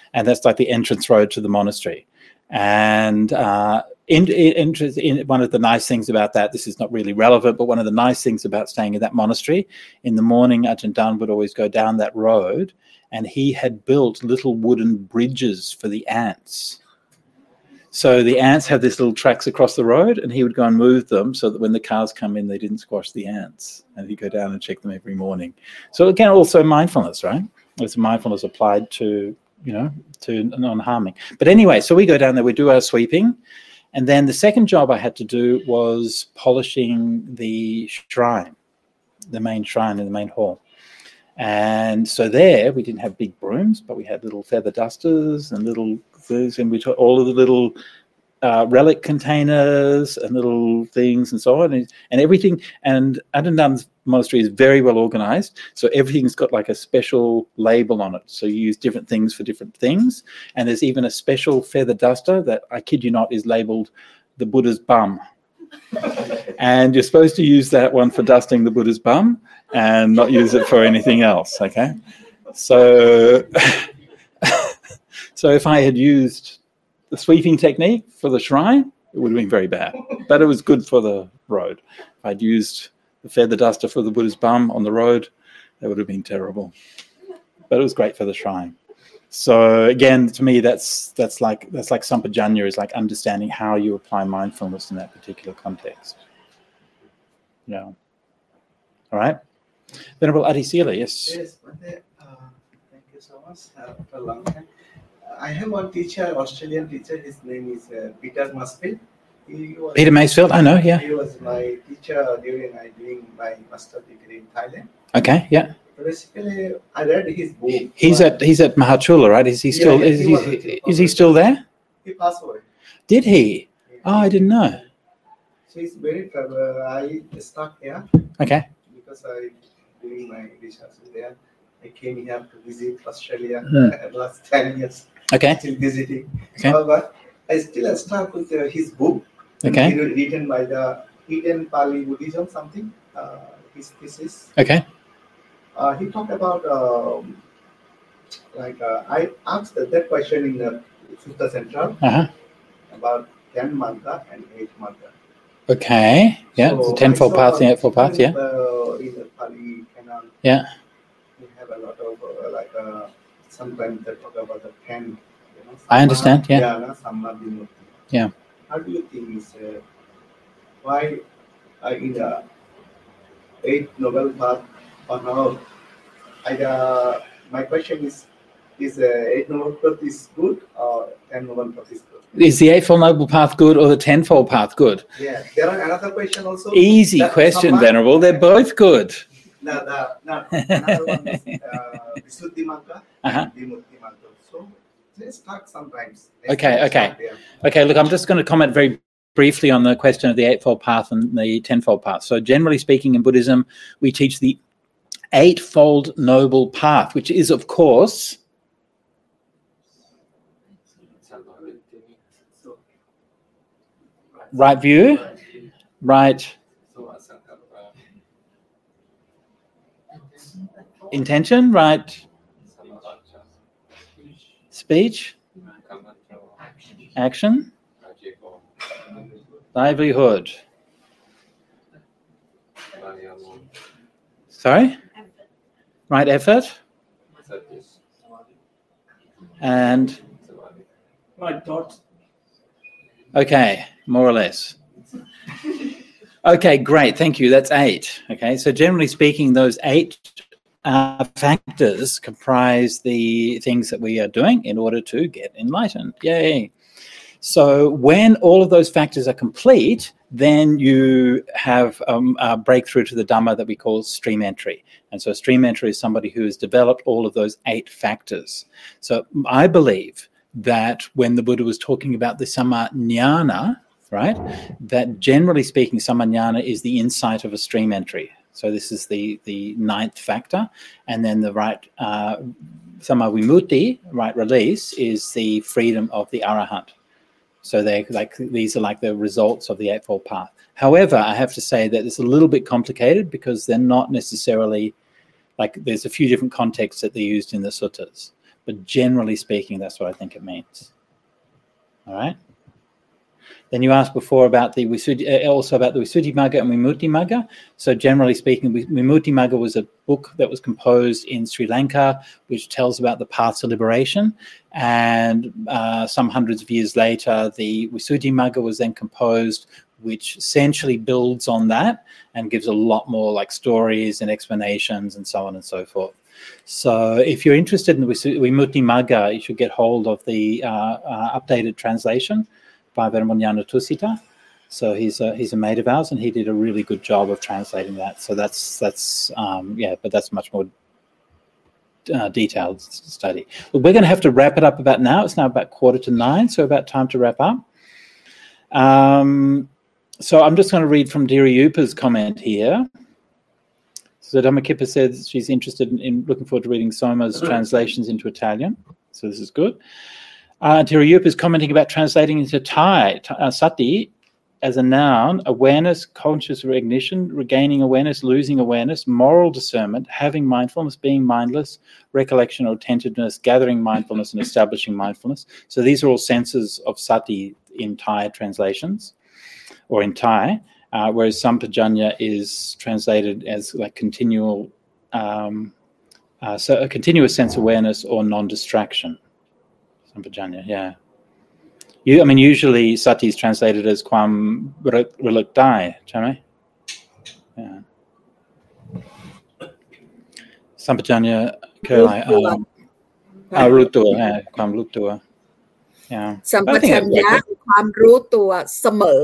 and that's like the entrance road to the monastery. And uh, in, in, in one of the nice things about that, this is not really relevant, but one of the nice things about staying in that monastery, in the morning, Ajahn Dan would always go down that road, and he had built little wooden bridges for the ants. So the ants have these little tracks across the road, and he would go and move them so that when the cars come in, they didn't squash the ants. And he'd go down and check them every morning. So again, also mindfulness, right? It's mindfulness applied to, you know, to non-harming. But anyway, so we go down there, we do our sweeping. And then the second job I had to do was polishing the shrine, the main shrine in the main hall. And so there, we didn't have big brooms, but we had little feather dusters and little things, and we took all of the little uh, relic containers and little things and so on, and, and everything. And Ajahn Dan's monastery is very well organized, so everything's got like a special label on it. So you use different things for different things. And there's even a special feather duster that, I kid you not, is labeled the Buddha's bum. And you're supposed to use that one for dusting the Buddha's bum and not use it for anything else, okay? So, so if I had used the sweeping technique for the shrine, it would have been very bad. But it was good for the road. If I'd used the feather duster for the Buddha's bum on the road, that would have been terrible. But it was great for the shrine. So again, to me, that's that's like that's like sampajanya, is like understanding how you apply mindfulness in that particular context. Yeah. All right. Venerable Adisila, yes. Yes, Bhante, uh, thank you so much uh, for a long time. Uh, I have one teacher, Australian teacher. His name is uh, Peter Mansfield. He was, Peter Mansfield, I know, yeah. He was my teacher during I doing my master degree in Thailand. Okay, yeah. Basically, I read his book. He's at he's at Mahachula, right? Is he still Yeah, yeah, is he he, was- is, is he still there? He passed away. Did he? Oh, I didn't know. So he's very trouble. I stuck here Okay. because I doing my research there. I came here to visit Australia Hmm. last ten years. Okay. Still visiting. Okay. However, I still stuck with uh, his book. Okay. He written by the Eden Pali Buddhism, something. Uh, his thesis. Okay. Uh, he talked about um, like uh, I asked that question in the Sutta Central Uh-huh. about ten mantra and eight mantra. Okay. Yeah. So the tenfold I saw path, the eightfold path, in yeah. the- in the Pali canon, Yeah. we have a lot of uh, like uh, sometimes they talk about the ten. You know, I understand, yeah. Dhyana, Samma, Vimukti. Yeah. How do you think is uh, why uh, in the eight noble path or not? I, uh, my question is: is uh, eight noble path is good or ten noble path is good? Is the eightfold noble path good or the tenfold path good? Yeah, there are another question also. Easy That question, Samma- Venerable. They're both good. The, the, no, another one is uh, Visuddhi mantra Uh-huh. and Vimukti mantra. So let's talk sometimes. Okay, Let's okay. start there. Okay, look, I'm just going to comment very briefly on the question of the Eightfold Path and the Tenfold Path. So generally speaking, in Buddhism, we teach the Eightfold Noble Path, which is, of course, right view, right intention, right speech, action, livelihood. Sorry? Right effort and My thoughts. okay, more or less. Okay, great. Thank you. That's eight. Okay, so generally speaking, those eight uh, factors comprise the things that we are doing in order to get enlightened. Yay. So when all of those factors are complete, then you have um, a breakthrough to the Dhamma that we call stream entry. And so stream entry is somebody who has developed all of those eight factors. So I believe that when the Buddha was talking about the Samajnana, right, that generally speaking, Samajnana is the insight of a stream entry. So this is the, the ninth factor. And then the right uh, Samavimutti, right release, is the freedom of the Arahant. So they like these are like the results of the Eightfold Path. However, I have to say that it's a little bit complicated because they're not necessarily like there's a few different contexts that they're used in the suttas. but generally speaking, that's what I think it means. All right. Then you asked before about the Visuddhi, also about the Visuddhimagga and Vimuttimagga. So generally speaking, Vimuttimagga was a book that was composed in Sri Lanka, which tells about the paths of liberation. And uh, some hundreds of years later, the Visuddhimagga was then composed, which essentially builds on that and gives a lot more like stories and explanations and so on and so forth. So if you're interested in the Vimuttimagga, you should get hold of the uh, uh, updated translation by Veeramunyana Tusita. So he's a, he's a mate of ours, and he did a really good job of translating that. So that's, that's um, yeah, but that's much more uh, detailed study. Well, we're going to have to wrap it up about now. It's now about quarter to nine, so about time to wrap up. Um, so I'm just going to read from Diriyupa's comment here. So Dhammakippa says she's interested in, in looking forward to reading Soma's translations into Italian. So this is good. Uh, Tirayupa is commenting about translating into Thai, uh, sati, as a noun, awareness, conscious recognition, regaining awareness, losing awareness, moral discernment, having mindfulness, being mindless, recollection or attentiveness, gathering mindfulness and establishing mindfulness. So these are all senses of sati in Thai translations, or in Thai, uh, whereas Sampajanya is translated as like continual, um, uh, so a continuous sense awareness or non-distraction. Sampajanya, yeah. You, I mean, usually sati is translated as kwam reluktai, chame? Yeah. Sampajanya, Kerala, um, ah, rutua, yeah, kwam rutua. Yeah. สัมปชัญญะความรู้ตัวเสมอ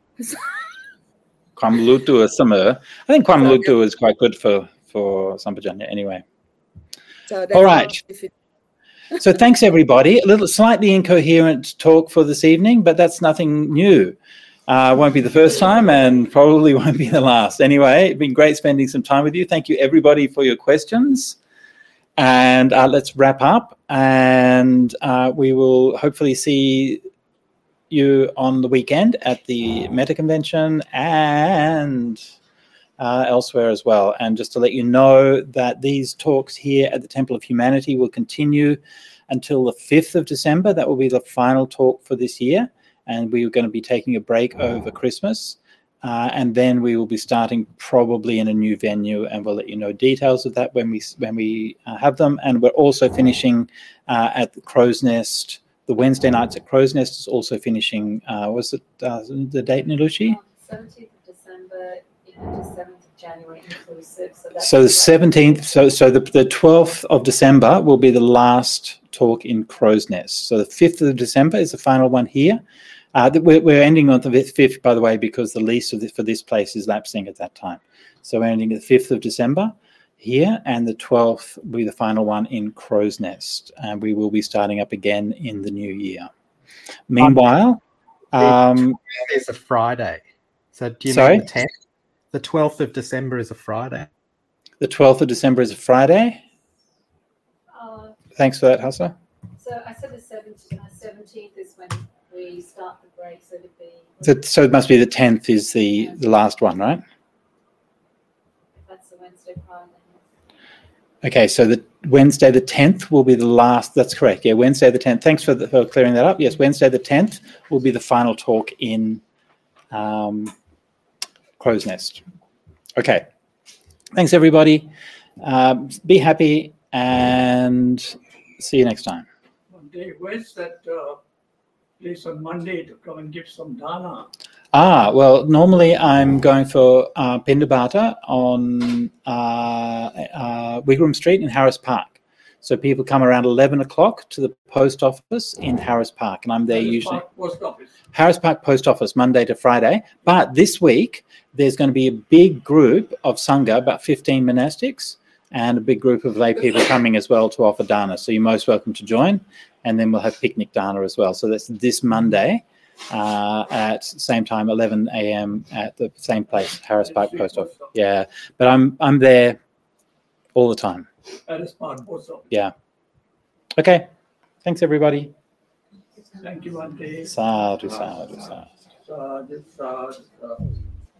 Kwam lutua samer. I think kwam lutua is quite good for for Sampajanya anyway. So all right. So thanks everybody. A little slightly incoherent talk for this evening, but that's nothing new. Uh, won't be the first time and probably won't be the last. Anyway, it's been great spending some time with you. Thank you everybody for your questions. And uh, let's wrap up, and uh, we will hopefully see you on the weekend at the Metta Convention and uh, elsewhere as well. And just to let you know that these talks here at the Temple of Humanity will continue until the fifth of December. That will be the final talk for this year. And we are going to be taking a break over Christmas. Uh, and then we will be starting probably in a new venue, and we'll let you know details of that when we when we uh, have them. And we're also finishing uh, at the Crow's Nest. The Wednesday nights at Crow's Nest is also finishing. Uh, was it uh, the date, Nilushi? seventeenth of December into seventh of January inclusive. So, that's so the seventeenth. So so the the twelfth of December will be the last talk in Crow's Nest. So the fifth of December is the final one here. Uh, we're, we're ending on the fifth, by the way, because the lease of this, for this place is lapsing at that time. So we're ending the fifth of December here, and the twelfth will be the final one in Crow's Nest. And we will be starting up again in the new year. Meanwhile, um, it's a Friday. So do you sorry? mean the tenth? The twelfth of December is a Friday. The twelfth of December is a Friday. Uh, Thanks for that, Hassa. so I said the seventeenth, uh, seventeenth is when we start the break, so it'd be... So, so it must be the tenth is the, the last one, right? That's the Wednesday, Friday. Okay, so the Wednesday the tenth will be the last. That's correct. Yeah, Wednesday the tenth. Thanks for, the, for clearing that up. Yes, Wednesday the tenth will be the final talk in um, Crow's Nest. Okay. Thanks, everybody. Um, be happy and see you next time. Monday, where's that uh, place on Monday to come and give some dana? Ah, well, normally I'm going for uh, Pindabata on uh, uh, Wigram Street in Harris Park. So people come around eleven o'clock to the post office in Harris Park, and I'm there Harris usually. Park Post Office. Harris Park Post Office, Monday to Friday. But this week, there's going to be a big group of Sangha, about fifteen monastics, and a big group of lay people coming as well to offer dana. So you're most welcome to join. And then we'll have picnic dana as well. So that's this Monday uh, at same time, eleven a.m. at the same place, Harris Park Post Office. Yeah, but I'm I'm there all the time. Harris Park Post Office. Yeah. Okay. Thanks, everybody. Thank you, Monday. Sadhu, sadhu, sadhu. Uh, this, uh, this, uh,